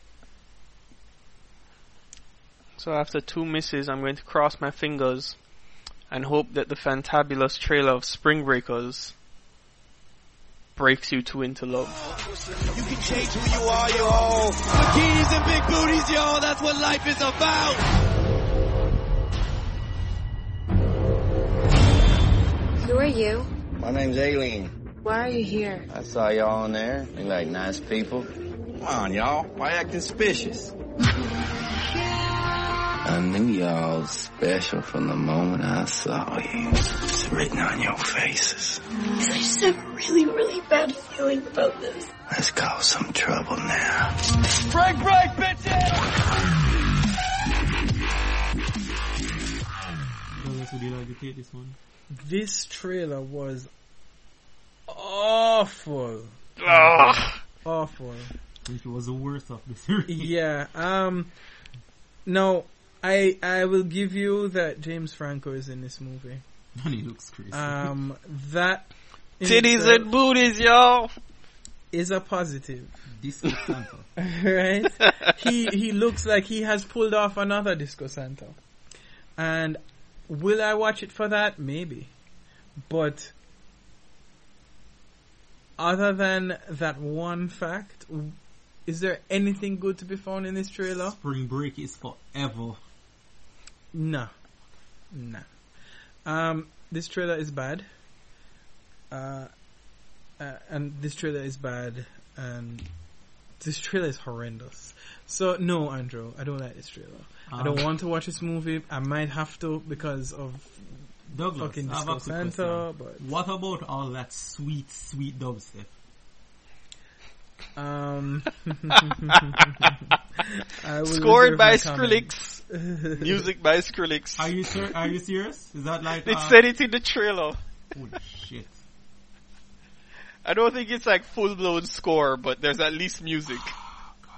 So after 2 misses, I'm going to cross my fingers and hope that the fantabulous trailer of Spring Breakers breaks you two into love. You can change who you are, yo. Bikinis and big booties, yo. That's what life is about. Who are you? My name's Aileen. Why are you here? I saw y'all in there. They like nice people. Come on, y'all. Why acting suspicious? I knew y'all was special from the moment I saw you. It's written on your faces. I just have a really, really bad feeling about this. Let's cause some trouble now. Break, bitches! Would you like to take this one? This trailer was awful. Awful. It was the worst of the series. Yeah. No, I will give you that James Franco is in this movie. And he looks crazy. That titties and booties, y'all, is a positive. Disco Santa. Right? He looks like he has pulled off another Disco Santa. And will I watch it for that? Maybe. But other than that one fact, is there anything good to be found in this trailer? Spring Break is forever. No. This trailer is bad. And this trailer is bad, and this trailer is horrendous. So, no, Andrew, I don't like this trailer. I don't want to watch this movie. I might have to because of Douglas, fucking Disco Santa, but what about all that sweet, sweet dubstep? Scored by Skrillex. Music by Skrillex. Are you serious? Is that like... It said it in the trailer. Holy shit. I don't think it's like full-blown score, but there's at least music. Oh, God.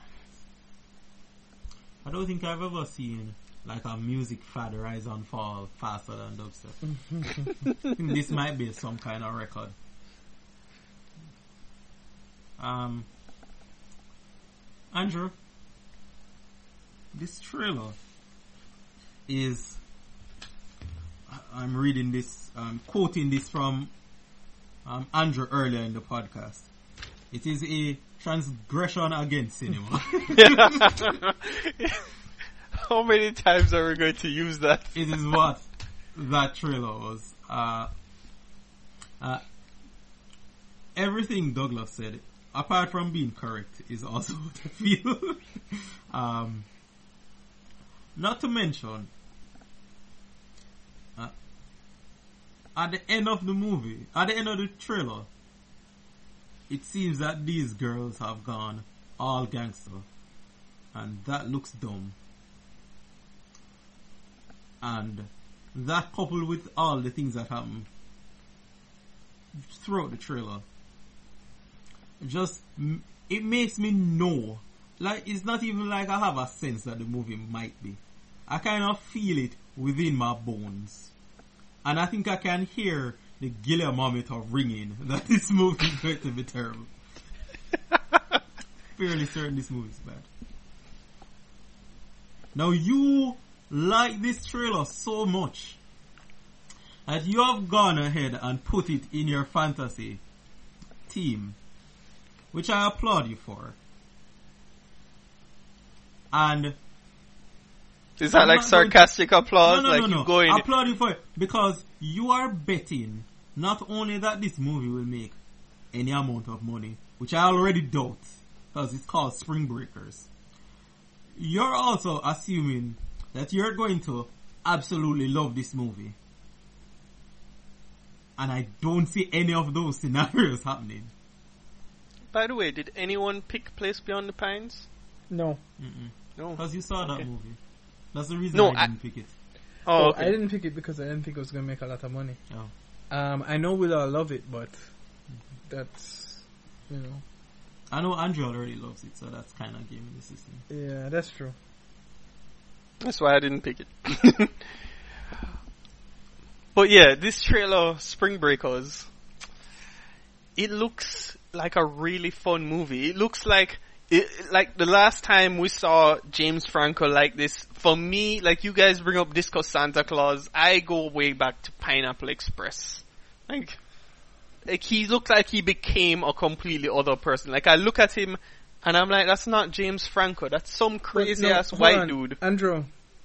I don't think I've ever seen like a music fad rise and fall faster than dubstep. I think this might be some kind of record. Andrew, this trailer is, I'm reading this, quoting this from Andrew earlier in the podcast. It is a transgression against cinema. How many times are we going to use that? It is what that trailer was. Everything Douglas said, apart from being correct, is also what I feel. Not to mention, at the end of the movie, at the end of the trailer, it seems that these girls have gone all gangster. And that looks dumb. And that coupled with all the things that happen throughout the trailer, just, it makes me know, like, it's not even like I have a sense that the movie might be. I kind of feel it within my bones. And I think I can hear the Guillermometer ringing that this movie is going to be terrible. Fairly certain this movie is bad. Now you like this trailer so much that you have gone ahead and put it in your fantasy team, which I applaud you for. And is that like sarcastic applause? No. Going... I applaud you for it because you are betting not only that this movie will make any amount of money, which I already doubt because it's called Spring Breakers. You're also assuming that you're going to absolutely love this movie. And I don't see any of those scenarios happening. By the way, did anyone pick Place Beyond the Pines? No. No. Because you saw that movie. That's the reason I didn't pick it. Oh, okay. I didn't pick it because I didn't think it was going to make a lot of money. Oh. I know we'll all love it, but that's, you know. I know Andrew already loves it, so that's kind of game in the system. Yeah, that's true. That's why I didn't pick it. But yeah, this trailer, Spring Breakers, it looks like a really fun movie. It looks like the last time we saw James Franco like this, for me, like you guys bring up Disco Santa Claus, I go way back to Pineapple Express. Like he looked like he became a completely other person. Like I look at him and I'm like, that's not James Franco. That's some crazy ass white dude. Andrew,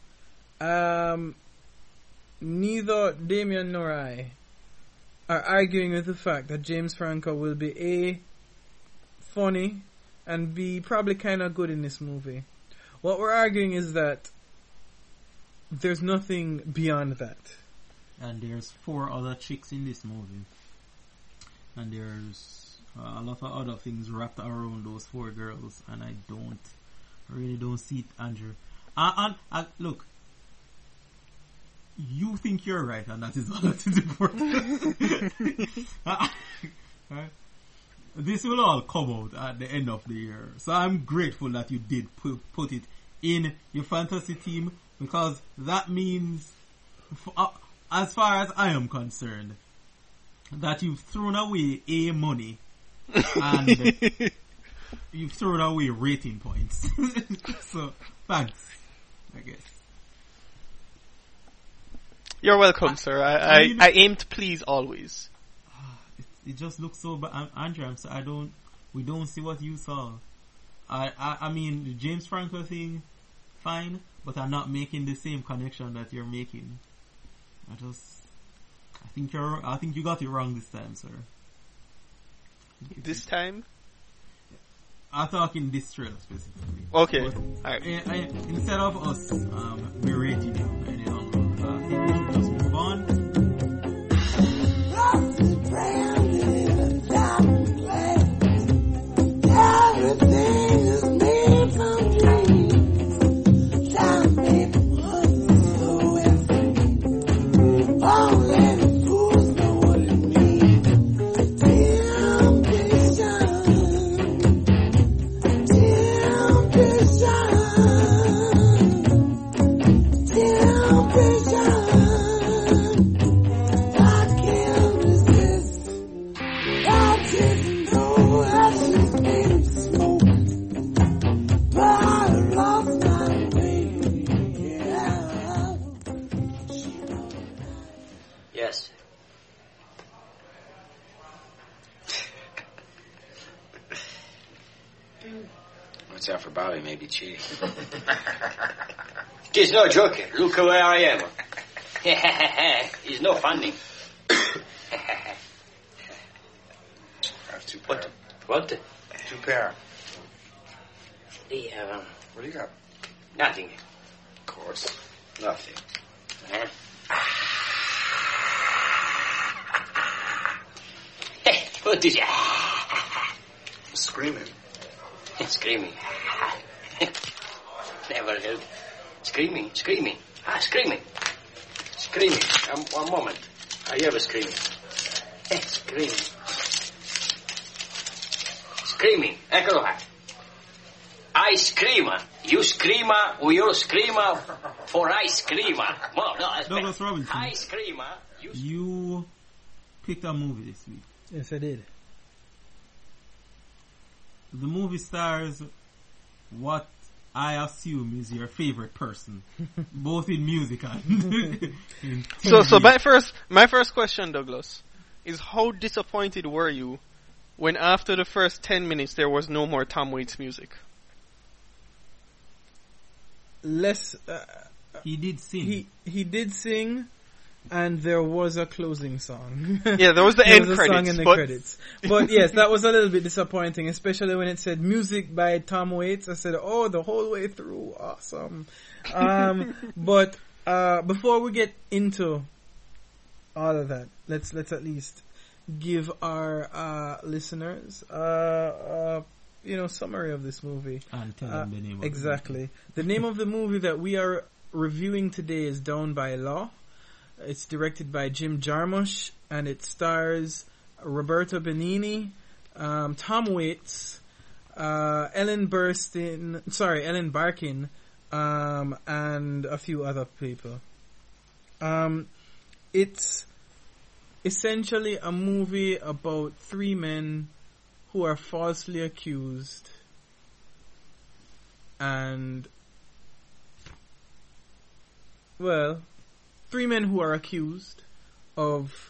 neither Damien nor I are arguing with the fact that James Franco will be A, funny, and B, probably kind of good in this movie. What we're arguing is that there's nothing beyond that. And there's 4 other chicks in this movie. And there's a lot of other things wrapped around those 4 girls. And I really don't see it, Andrew. Look, you think you're right, and that is all that is important. This will all come out at the end of the year. So I'm grateful that you did put it in your fantasy team, because that means, as far as I am concerned, that you've thrown away money and you've thrown away rating points. So, thanks, I guess. You're welcome, sir. I aim to please always. It just looks so bad. Andrew, we don't see what you saw. I mean, the James Franco thing, fine, but I'm not making the same connection that you're making. I think you got it wrong this time, sir. This time? I'm talking this trailer specifically. Okay. Alright. Instead of us berating you any longer, I think we should just move on. Yes. Watch out for Bobby, may be cheating. It's no joke. Look where I am. It's no funny. I have 2 pair. What? 2 pair. What do you got? Nothing. Of course. Nothing. Hey, what is it? Screaming. Screaming. Never help. Screaming. Screaming. Screaming. Screaming. One moment. I hear a screaming. Screaming. Screaming. Eccolo qua. I scream. You scream. We all scream for ice cream. No, Douglas Robinson. I scream. You picked a movie this week. Yes, I did. The movie stars what I assume is your favorite person, both in music and in TV. So my first question, Douglas, is how disappointed were you when after the first 10 minutes there was no more Tom Waits music? He did sing. He did sing, and there was a closing song. Yeah, there was the end credits. Song in the credits. But yes, that was a little bit disappointing, especially when it said music by Tom Waits. I said, oh, the whole way through, awesome. But before we get into all of that, let's at least give our listeners summary of this movie. And tell them the name of exactly. The name of the movie that we are reviewing today is Down by Law. It's directed by Jim Jarmusch, and it stars Roberto Benigni, Tom Waits, Ellen Barkin, and a few other people. It's essentially a movie about 3 men who are falsely accused, and 3 men who are accused of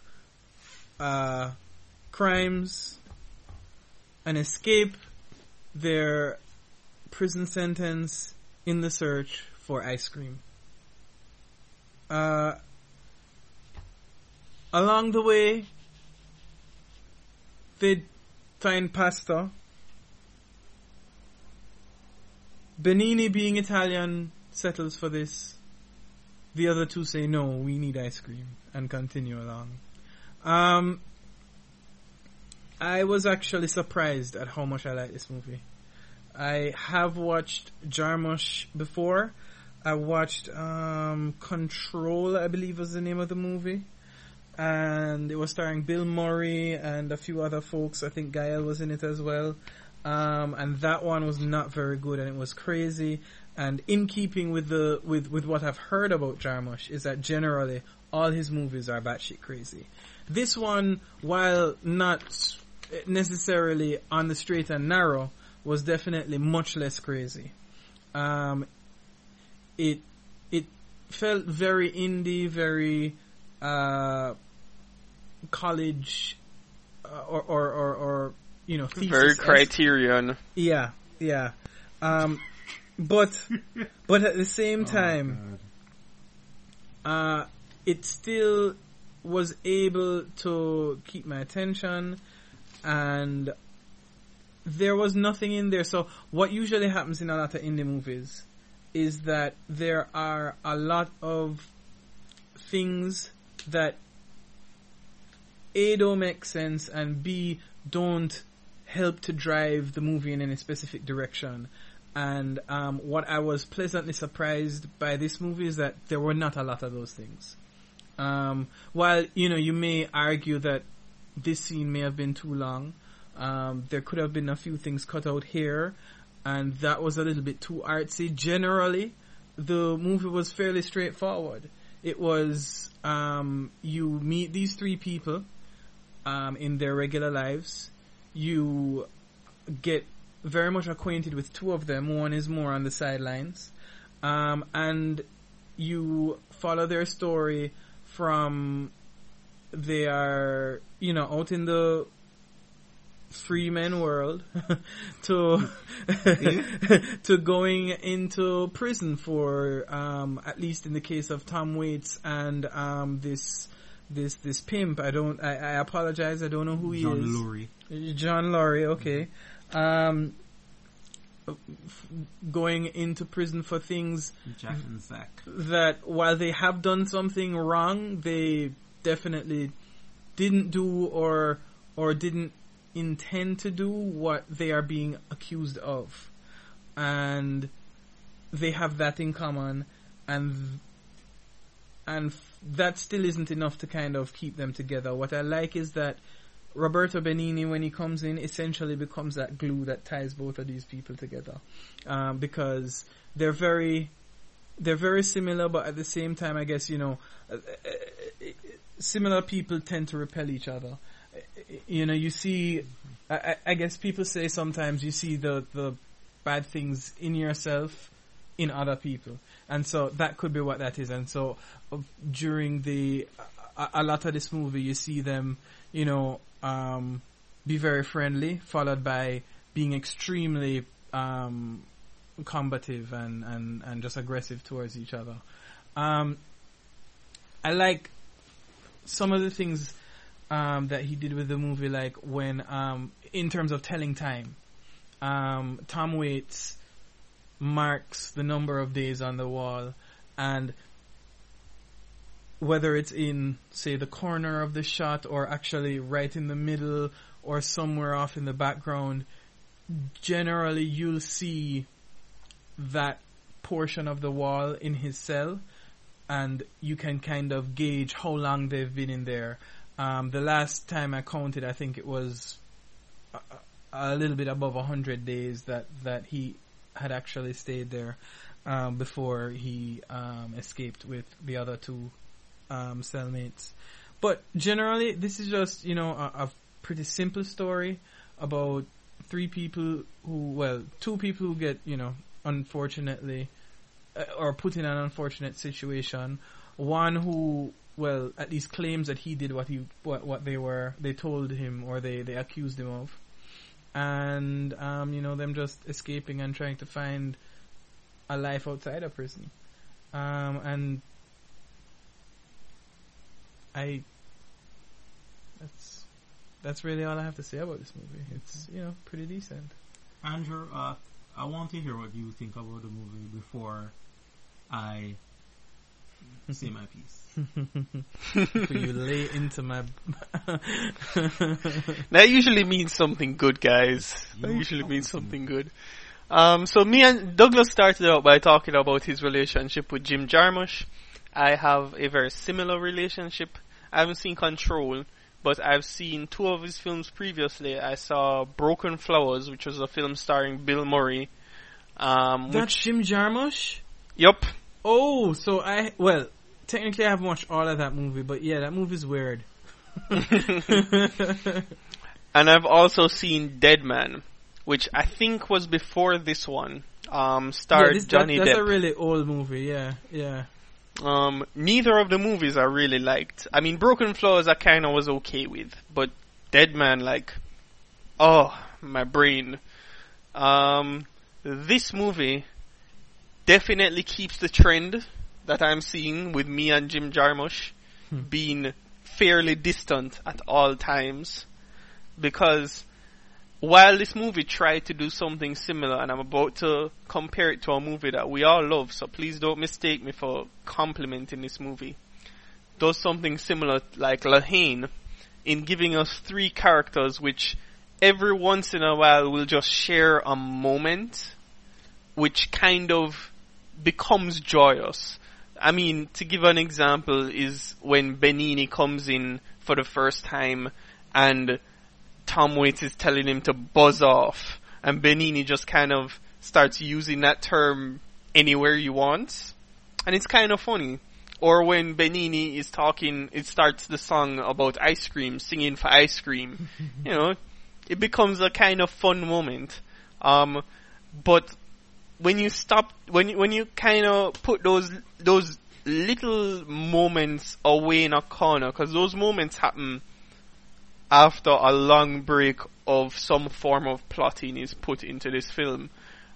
crimes and escape their prison sentence in the search for ice cream. Along the way, they find pasta. Benigni, being Italian, settles for this. The other 2 say, no, we need ice cream, and continue along. I was actually surprised at how much I like this movie. I have watched Jarmusch before. I watched Control, I believe was the name of the movie. And it was starring Bill Murray and a few other folks. I think Gael was in it as well. And that one was not very good, and it was crazy. And in keeping with what I've heard about Jarmusch, is that generally all his movies are batshit crazy. This one, while not necessarily on the straight and narrow, was definitely much less crazy. It felt very indie, very college or thesis. Very Criterion. Yeah. But at the same time, it still was able to keep my attention, and there was nothing in there. So what usually happens in a lot of indie movies is that there are a lot of things that A, don't make sense, and B, don't help to drive the movie in any specific direction. And what I was pleasantly surprised by this movie is that there were not a lot of those things. While, you may argue that this scene may have been too long, there could have been a few things cut out here, and that was a little bit too artsy. Generally, the movie was fairly straightforward. It was, you meet these 3 people in their regular lives. You get very much acquainted with 2 of them. One is more on the sidelines. And you follow their story from they are, out in the free men world to going into prison for, at least in the case of Tom Waits and this pimp. I apologize, I don't know who he is. John Laurie, okay. Going into prison for things Jack and Zach, that while they have done something wrong, they definitely didn't do or didn't intend to do what they are being accused of, and they have that in common, and that still isn't enough to kind of keep them together. What I like is that Roberto Benigni, when he comes in, essentially becomes that glue that ties both of these people together, because they're very similar, but at the same time, I guess, similar people tend to repel each other. You see, I guess people say sometimes you see the bad things in yourself in other people, and so that could be what that is. And so during a lot of this movie, you see them, be very friendly, followed by being extremely combative and just aggressive towards each other. I like some of the things that he did with the movie, like when in terms of telling time, Tom Waits marks the number of days on the wall, and whether it's in, say, the corner of the shot or actually right in the middle or somewhere off in the background, generally you'll see that portion of the wall in his cell, and you can kind of gauge how long they've been in there. The last time I counted, I think it was a little bit above 100 days that he had actually stayed there before he escaped with the other two cellmates. But generally, this is just, a pretty simple story about two people who get, unfortunately, or put in an unfortunate situation. One who, at least claims that he did what they told him or they accused him of. And, them just escaping and trying to find a life outside of prison. And that's really all I have to say about this movie. It's, pretty decent. Andrew, I want to hear what you think about the movie before I say my piece. Before you lay into my... That usually means something good, guys. That usually means something good. So me and Douglas started out by talking about his relationship with Jim Jarmusch. I have a very similar relationship. I haven't seen Control, but I've seen two of his films previously. I saw Broken Flowers, which was a film starring Bill Murray. That's Jim Jarmusch? Yup. Oh, so technically I haven't watched all of that movie, but yeah, that movie's weird. And I've also seen Dead Man, which I think was before this one. Starred Johnny Depp. That's a really old movie, yeah. Neither of the movies I really liked. I mean, Broken Flowers I kinda was okay with, but Dead Man, my brain. This movie definitely keeps the trend that I'm seeing with me and Jim Jarmusch being fairly distant at all times, because while this movie tried to do something similar, and I'm about to compare it to a movie that we all love, so please don't mistake me for complimenting this movie, does something similar like Lahane in giving us three characters which every once in a while will just share a moment which kind of becomes joyous. I mean, to give an example is when Benigni comes in for the first time and Tom Waits is telling him to buzz off, and Benigni just kind of starts using that term anywhere he wants, and it's kind of funny. Or when Benigni is talking, it starts the song about ice cream, singing for ice cream. It becomes a kind of fun moment. But when you stop, when you kind of put those little moments away in a corner, because those moments happen after a long break of some form of plotting is put into this film.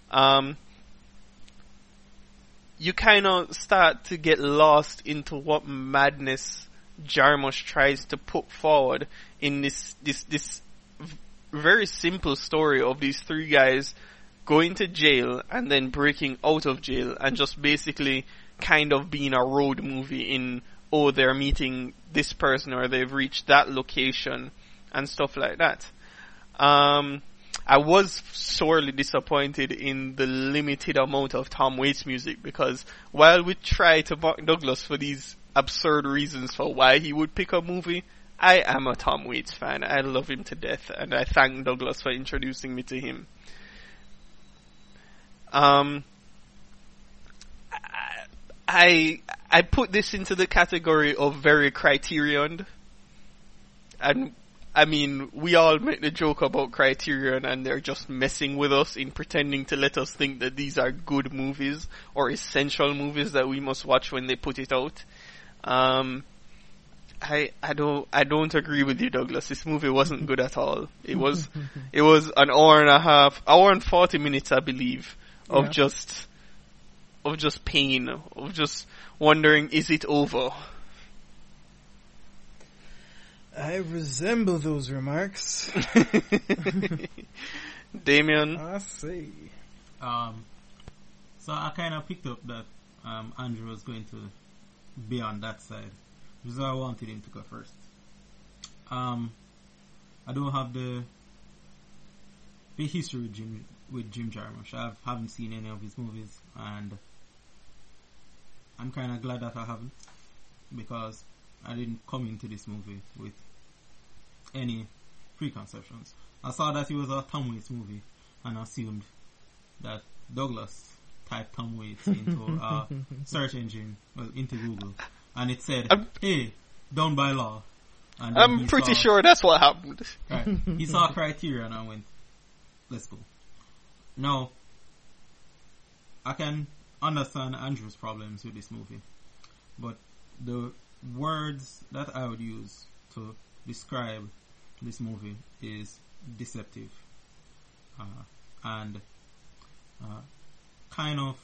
You kind of start to get lost into what madness Jarmusch tries to put forward in this very simple story of these three guys going to jail and then breaking out of jail and just basically kind of being a road movie in, oh, they're meeting this person or they've reached that location and stuff like that. I was sorely disappointed in the limited amount of Tom Waits music, because while we try to mock Douglas for these absurd reasons for why he would pick a movie, I am a Tom Waits fan. I love him to death, and I thank Douglas for introducing me to him. I put this into the category of very Criterion, and I mean, we all make the joke about Criterion and they're just messing with us in pretending to let us think that these are good movies or essential movies that we must watch when they put it out. I don't agree with you, Douglas. This movie wasn't good at all. It was an hour and 40 minutes, I believe, of just pain, of just wondering, is it over? I resemble those remarks. Damien? I see. So I kind of picked up that Andrew was going to be on that side, which is why I wanted him to go first. I don't have the history with Jim Jarmusch. I haven't seen any of his movies, and I'm kind of glad that I haven't, because I didn't come into this movie with any preconceptions. I saw that it was a Tom Waits movie and assumed that Douglas typed Tom Waits into a search engine, into Google, and it said, hey, done by law. And I'm pretty sure that's what happened. Right. He saw Criterion and went, let's go. Now, I can understand Andrew's problems with this movie, but the words that I would use to describe this movie is deceptive and kind of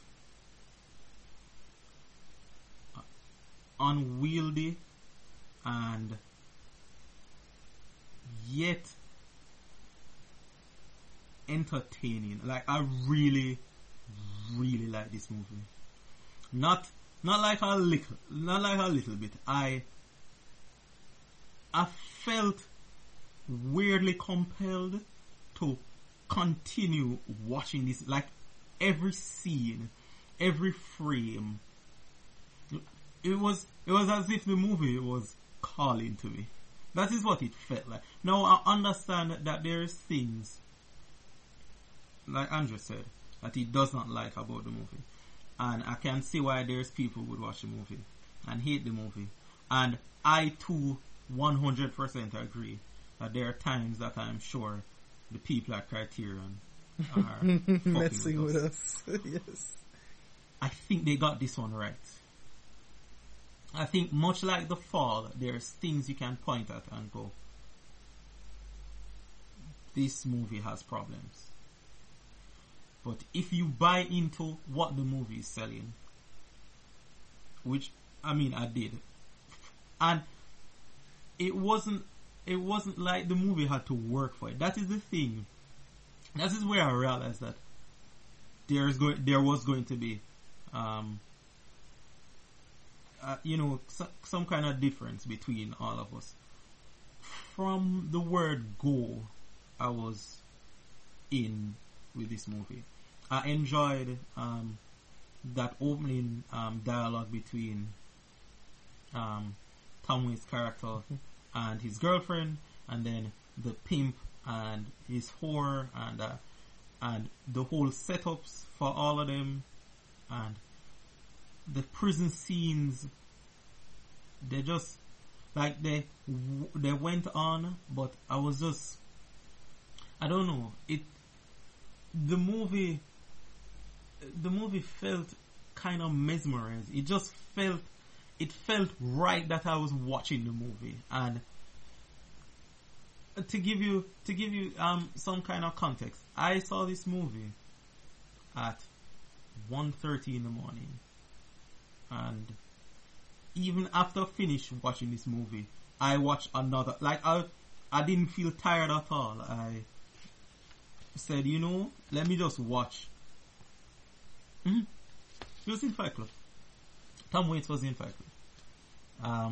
unwieldy, and yet entertaining. Like, I really, really like this movie. Not like a little bit. I felt weirdly compelled to continue watching this. Like, every scene, every frame, it was as if the movie was calling to me. That is what it felt like. Now I understand that there's things, like Andrew said, that he does not like about the movie. And I can see why there's people who would watch the movie and hate the movie. And I too 100% agree that there are times that I'm sure the people at Criterion are messing with us. Yes. I think they got this one right. I think much like The Fall, there's things you can point at and go, this movie has problems. But if you buy into what the movie is selling, which, I mean, I did, and it wasn't like the movie had to work for it. That is the thing. That is where I realized that there was going to be, some kind of difference between all of us. From the word go, I was in with this movie. I enjoyed that opening dialogue between Tom Waits' character and his girlfriend, and then the pimp and his whore, and the whole setups for all of them, and the prison scenes. They just, like, they went on, but I was just, I don't know, the movie felt kind of mesmerized. It just felt it felt right that I was watching the movie. And to give you some kind of context, I saw this movie at 1:30 in the morning, and even after I finished watching this movie, I watched another. Like I didn't feel tired at all. I said, let me just watch. It was in Fight Club. Tom Waits was in Fight Club.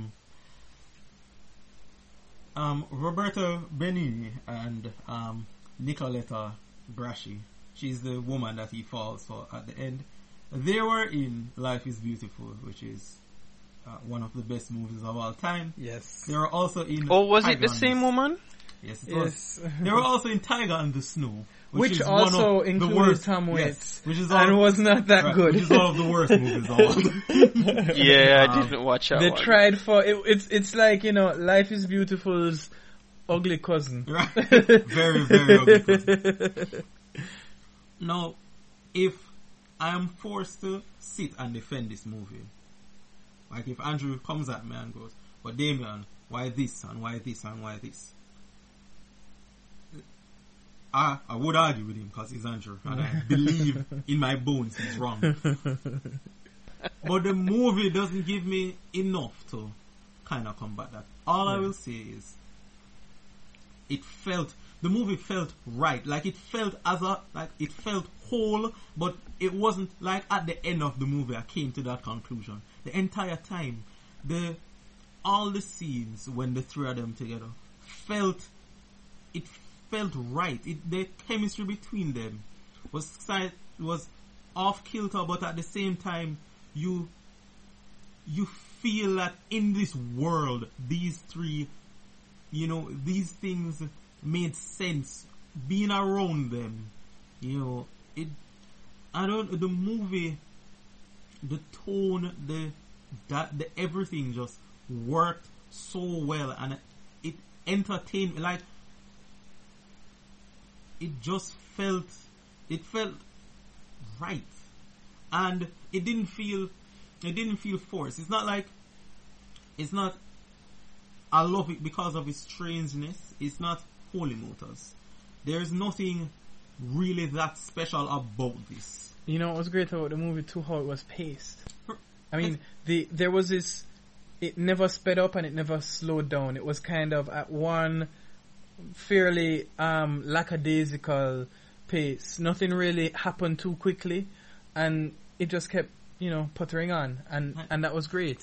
Roberta Benigni and Nicoletta Braschi, she's the woman that he falls for at the end. They were in Life is Beautiful, which is one of the best movies of all time. Yes. They were also in... Oh, was it the same woman? Yes, it was. They were also in Tiger and the Snow. Which also included Tom Waits. Yes, and was not that good. Which is one of the worst movies of all. Yeah, I didn't watch that They one. tried for... It's like, Life is Beautiful's ugly cousin. Right. Very, very ugly cousin. Now, if I am forced to sit and defend this movie, like if Andrew comes at me and goes, but Damien, why this and why this and why this? I would argue with him because he's Andrew and I believe in my bones he's wrong. But the movie doesn't give me enough to kind of combat that. All I will say is the movie felt right. Like it felt it felt whole, but it wasn't like at the end of the movie I came to that conclusion. The entire time, all the scenes when the three of them together felt right. The chemistry between them was off kilter, but at the same time, you feel that in this world, these three, these things made sense. Being around them, the movie, the tone, the everything just worked so well, and it entertained me. Like, it felt right, and it didn't feel forced. It's not. I love it because of its strangeness. It's not Holy Motors. There's nothing really that special about this. What was great about the movie too? How it was paced. I mean, there was this. It never sped up and it never slowed down. It was kind of at one fairly lackadaisical pace. Nothing really happened too quickly, and it just kept puttering on, and that was great.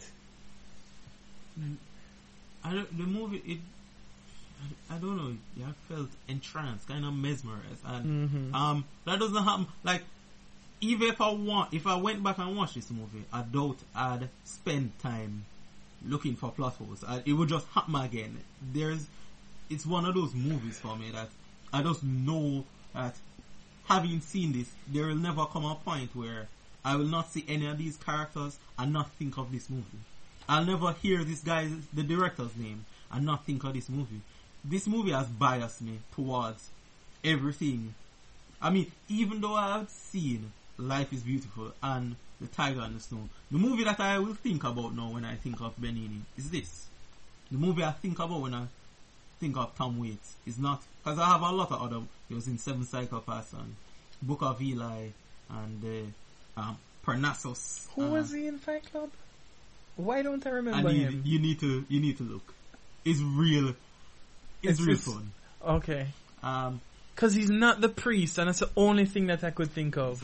The movie, I don't know, I felt entranced, kind of mesmerized, and that doesn't happen. Like, even if I went back and watched this movie, I doubt I'd spend time looking for plot holes. It would just happen again. It's one of those movies for me that I just know that having seen this, there will never come a point where I will not see any of these characters and not think of this movie. I'll never hear this guy's, the director's name, and not think of this movie. This movie has biased me towards everything. I mean, even though I have seen Life is Beautiful and The Tiger and the Snow, the movie that I will think about now when I think of Benigni is this. The movie I think about when I think of Tom Waits is not, because I have a lot of other. He was in Seven Psychopaths and Book of Eli and Parnassus. Who was he in Fight Club? Why don't I remember him? You need to look. It's real. It's real fun. Okay. Because he's not the priest, and that's the only thing that I could think of.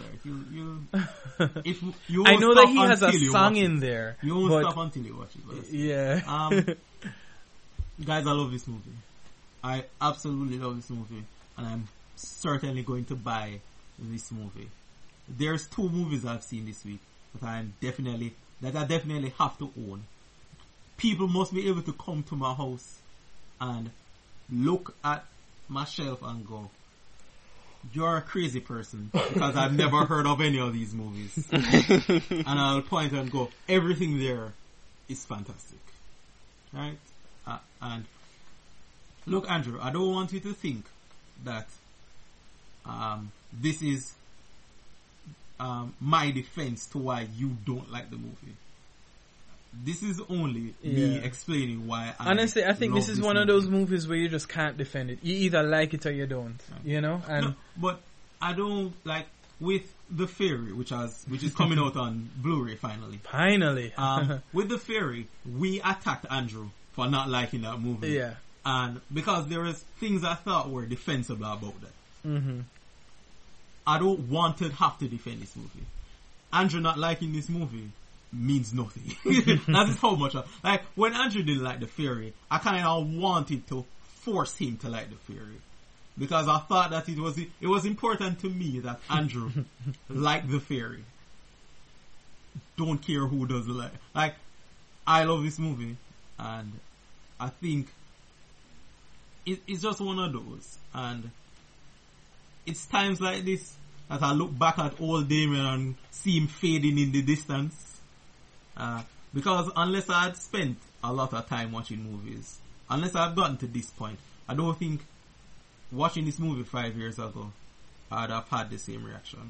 I know that he has a song in there. You won't stop until you watch it. Yeah. Guys, I love this movie. I absolutely love this movie, and I'm certainly going to buy this movie. There's 2 movies I've seen this week that I definitely have to own. People must be able to come to my house and look at my shelf and go, "You're a crazy person," because I've never heard of any of these movies. And I'll point and go, everything there is fantastic. Right? And look, Andrew, I don't want you to think that this is my defense to why you don't like the movie. this is only me explaining why. Honestly, I think this is one of those movies where you just can't defend it. You either like it or you don't. You know, and but I don't like with The Fairy, which is coming out on Blu-ray finally. With The Fairy, we attacked Andrew for not liking that movie. Yeah, and because there was things I thought were defensible about that. Mm-hmm. I don't want to have to defend this movie. Andrew not liking this movie means nothing. That is how much. Like, when Andrew didn't like The Fairy, I kind of wanted to force him to like The Fairy. Because I thought that it was important to me that Andrew liked The Fairy. Don't care who doesn't like. Like, I love this movie. And I think it's just one of those. And it's times like this that I look back at old Damien and see him fading in the distance. Because unless I had spent a lot of time watching movies, unless I've gotten to this point, I don't think watching this movie 5 years ago I'd have had the same reaction.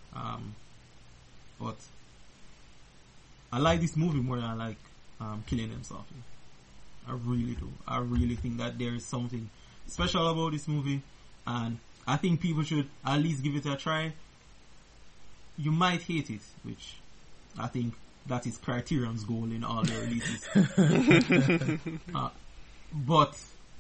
But I like this movie more than I like Killing Them Softly. I really do. I really think that there is something special about this movie, and I think people should at least give it a try. You might hate it, which I think that is Criterion's goal in all their releases. But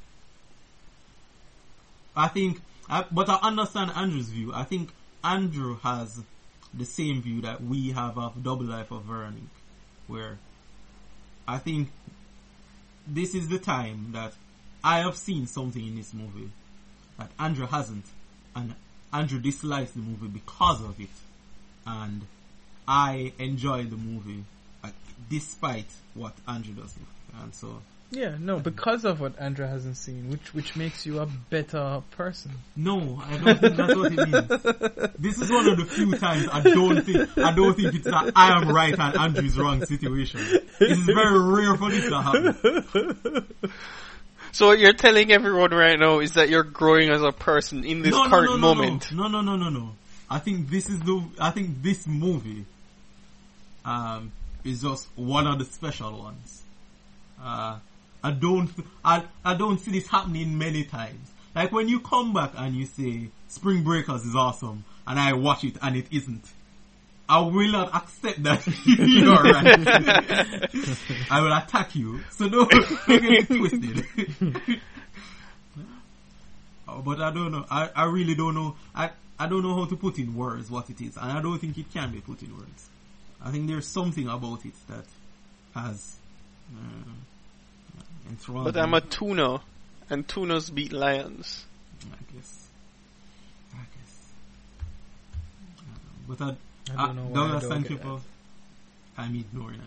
I think, but I understand Andrew's view. I think Andrew has the same view that we have of Double Life of Veronique, where I think this is the time that I have seen something in this movie that Andrew hasn't, and Andrew dislikes the movie because of it, and I enjoy the movie despite what Andrew doesn't. And so because of what Andrew hasn't seen, which makes you a better person. No, I don't think that's what it means. This is one of the few times I don't think it's that I am right and Andrew is wrong situation. It is very rare for this to happen. So what you're telling everyone right now is that you're growing as a person in this current moment. No. I think this movie is just one of the special ones. I don't see this happening many times. Like when you come back and you say Spring Breakers is awesome, and I watch it and it isn't, I will not accept that you're right. I will attack you. So don't get it twisted. But I don't know. I really don't know. I don't know how to put in words what it is, and I don't think it can be put in words. I think there's something about it that has enthralled. But I'm a tuna, and tunas beat lions. I guess. But I don't know. Douglas, thank you for. I'm ignoring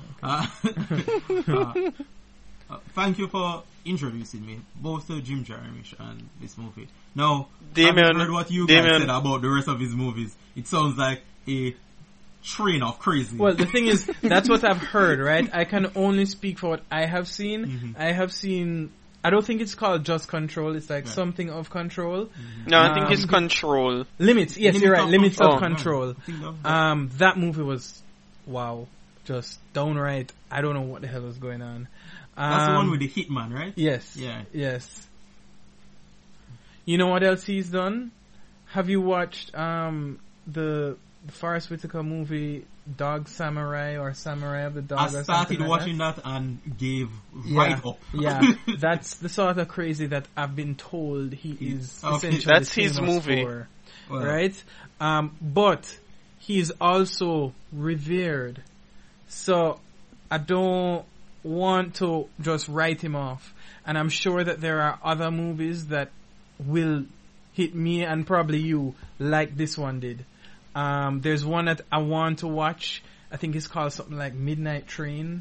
Andrew. Thank you for introducing me both to Jim Jarmusch and this movie. Now, I've heard what you guys said about the rest of his movies. It sounds like a train of crazy. Well, the thing is, that's what I've heard, right? I can only speak for what I have seen. Mm-hmm. I have seen, I don't think it's called Just Control. It's like something of Control. Mm-hmm. No, I think it's Control. Limits. Yes, you're right. Limits of Control. That movie was, wow, just downright, I don't know what the hell was going on. That's the one with the hitman, right? Yes. Yeah. Yes. You know what else he's done? Have you watched the Forest Whitaker movie Dog Samurai or Samurai of the Dog? I started watching that and gave right up. Yeah, that's the sort of crazy that I've been told he is essentially that's his movie. For, right? But he's also revered. So I don't want to just write him off. And I'm sure that there are other movies that will hit me and probably you like this one did. There's one that I want to watch. I think it's called something like Midnight Train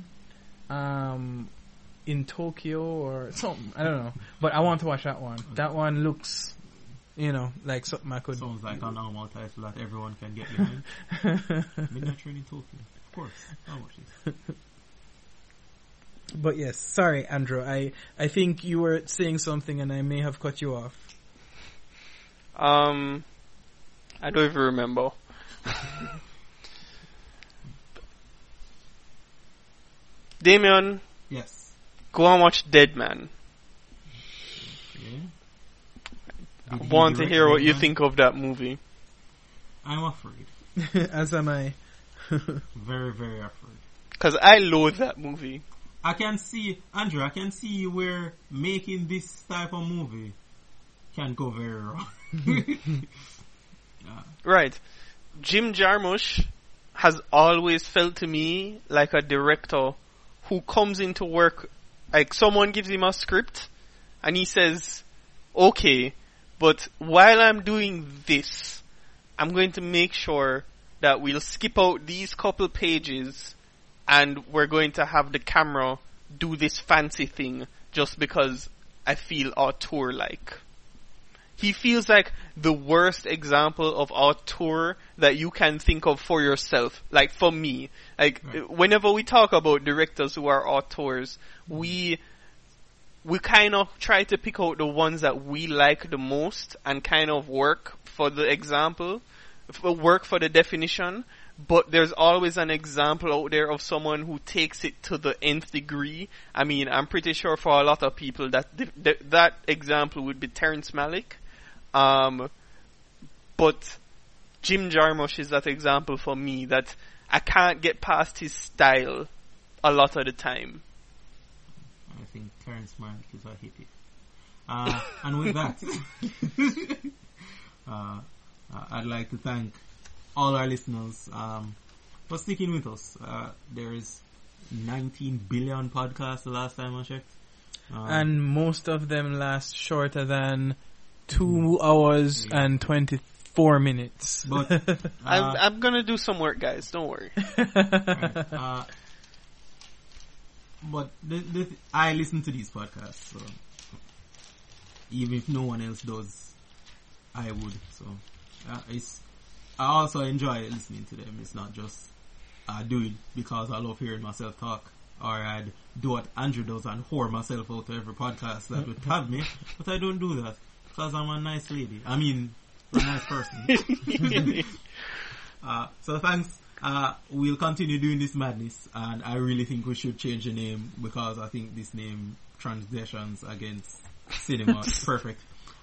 in Tokyo or something. I don't know. But I want to watch that one. That one looks, like something I could... Sounds like a normal title that everyone can get behind. Midnight Train in Tokyo. Of course. I'll watch this. But yes, sorry, Andrew. I think you were saying something and I may have cut you off. I don't even remember. Damien. Yes. Go and watch Dead Man. Okay. I want to hear what you think of that movie. I'm afraid. As am I. Very, very afraid. Because I loathe that movie. I can see where making this type of movie can go very wrong. Right. Jim Jarmusch has always felt to me like a director who comes into work, like someone gives him a script and he says, okay, but while I'm doing this, I'm going to make sure that we'll skip out these couple pages and we're going to have the camera do this fancy thing just because I feel auteur-like. He feels like the worst example of auteur that you can think of for yourself. Like for me, like whenever we talk about directors who are auteurs, we kind of try to pick out the ones that we like the most and kind of work for the example, work for the definition. But there's always an example out there of someone who takes it to the nth degree. I mean, I'm pretty sure for a lot of people that that example would be Terrence Malick. But Jim Jarmusch is that example for me that I can't get past his style a lot of the time. I think Terrence Malick is a hippie. And with that, I'd like to thank all our listeners for sticking with us. There is 19 billion podcasts the last time I checked. And most of them last shorter than 2 hours and 24 minutes. But I'm gonna do some work, guys. Don't worry. Right. But I listen to these podcasts, so even if no one else does, I would. So I also enjoy listening to them. It's not just I do it because I love hearing myself talk, or I'd do what Andrew does and whore myself out to every podcast that would have me. But I don't do that because I'm a nice lady. I mean, a nice person. So thanks. We'll continue doing this madness, and I really think we should change the name because I think this name, Transgressions Against Cinema, is perfect.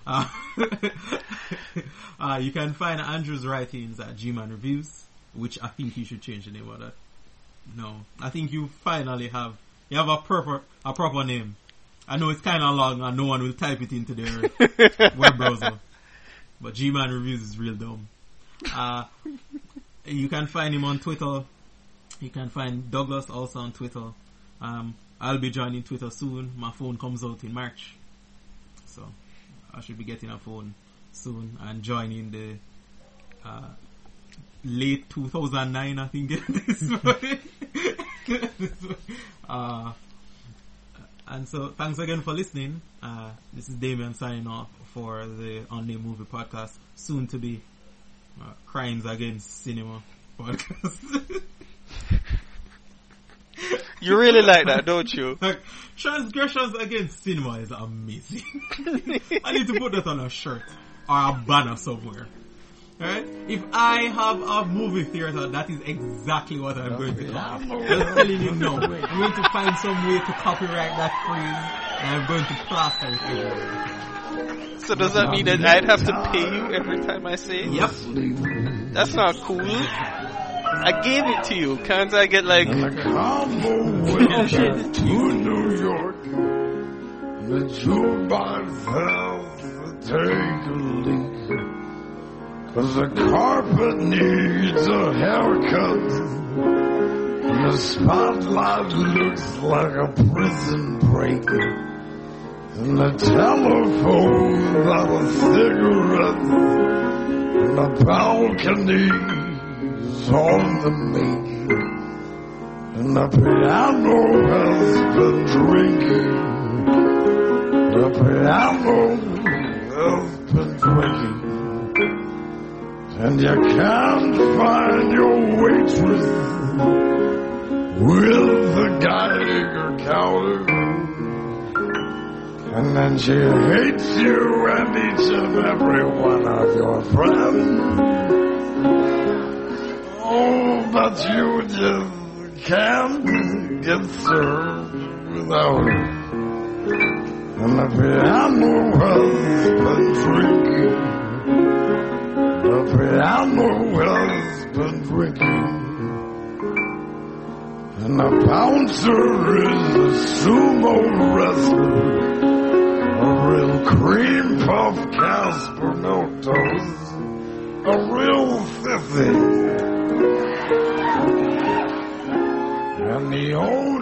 You can find Andrew's writings at G-Man Reviews, which I think you should change the name of that. No, I think you finally have a proper name. I know it's kind of long and no one will type it into their web browser, but G-Man Reviews is real dumb. You can find him on Twitter. You can find Douglas also on Twitter. I'll be joining Twitter soon. My phone comes out in March, so I should be getting a phone soon and joining the late 2009, I think. And so thanks again for listening. This is Damien signing off for the Unnamed Movie Podcast, soon to be Crimes Against Cinema Podcast. You really like that, don't you? Like, Transgressions Against Cinema is amazing. I need to put that on a shirt or a banner somewhere. Right? If I have a movie theater, that is exactly what I'm going to do. I'm telling you no. I'm going to find some way to copyright that phrase, and I'm going to plaster it everywhere. So does that mean that I'd have to pay you every time I say it? Yep. That's not cool. I gave it to you. Can't I get like... Oh shit. To New York, the jukebox has to take a leak. 'Cause the carpet needs a haircut, and the spotlight looks like a prison break, and the telephone got a cigarette, and the balcony's on the make, and the piano has been drinking, the piano has been drinking. And you can't find your waitress with the Geiger counter. And then she hates you and each and every one of your friends. Oh, but you just can't get served without it. And the piano has been drinking. The piano has been drinking. And the bouncer is a sumo wrestler. A real cream puff Casper Miltos. A real sissy. And the old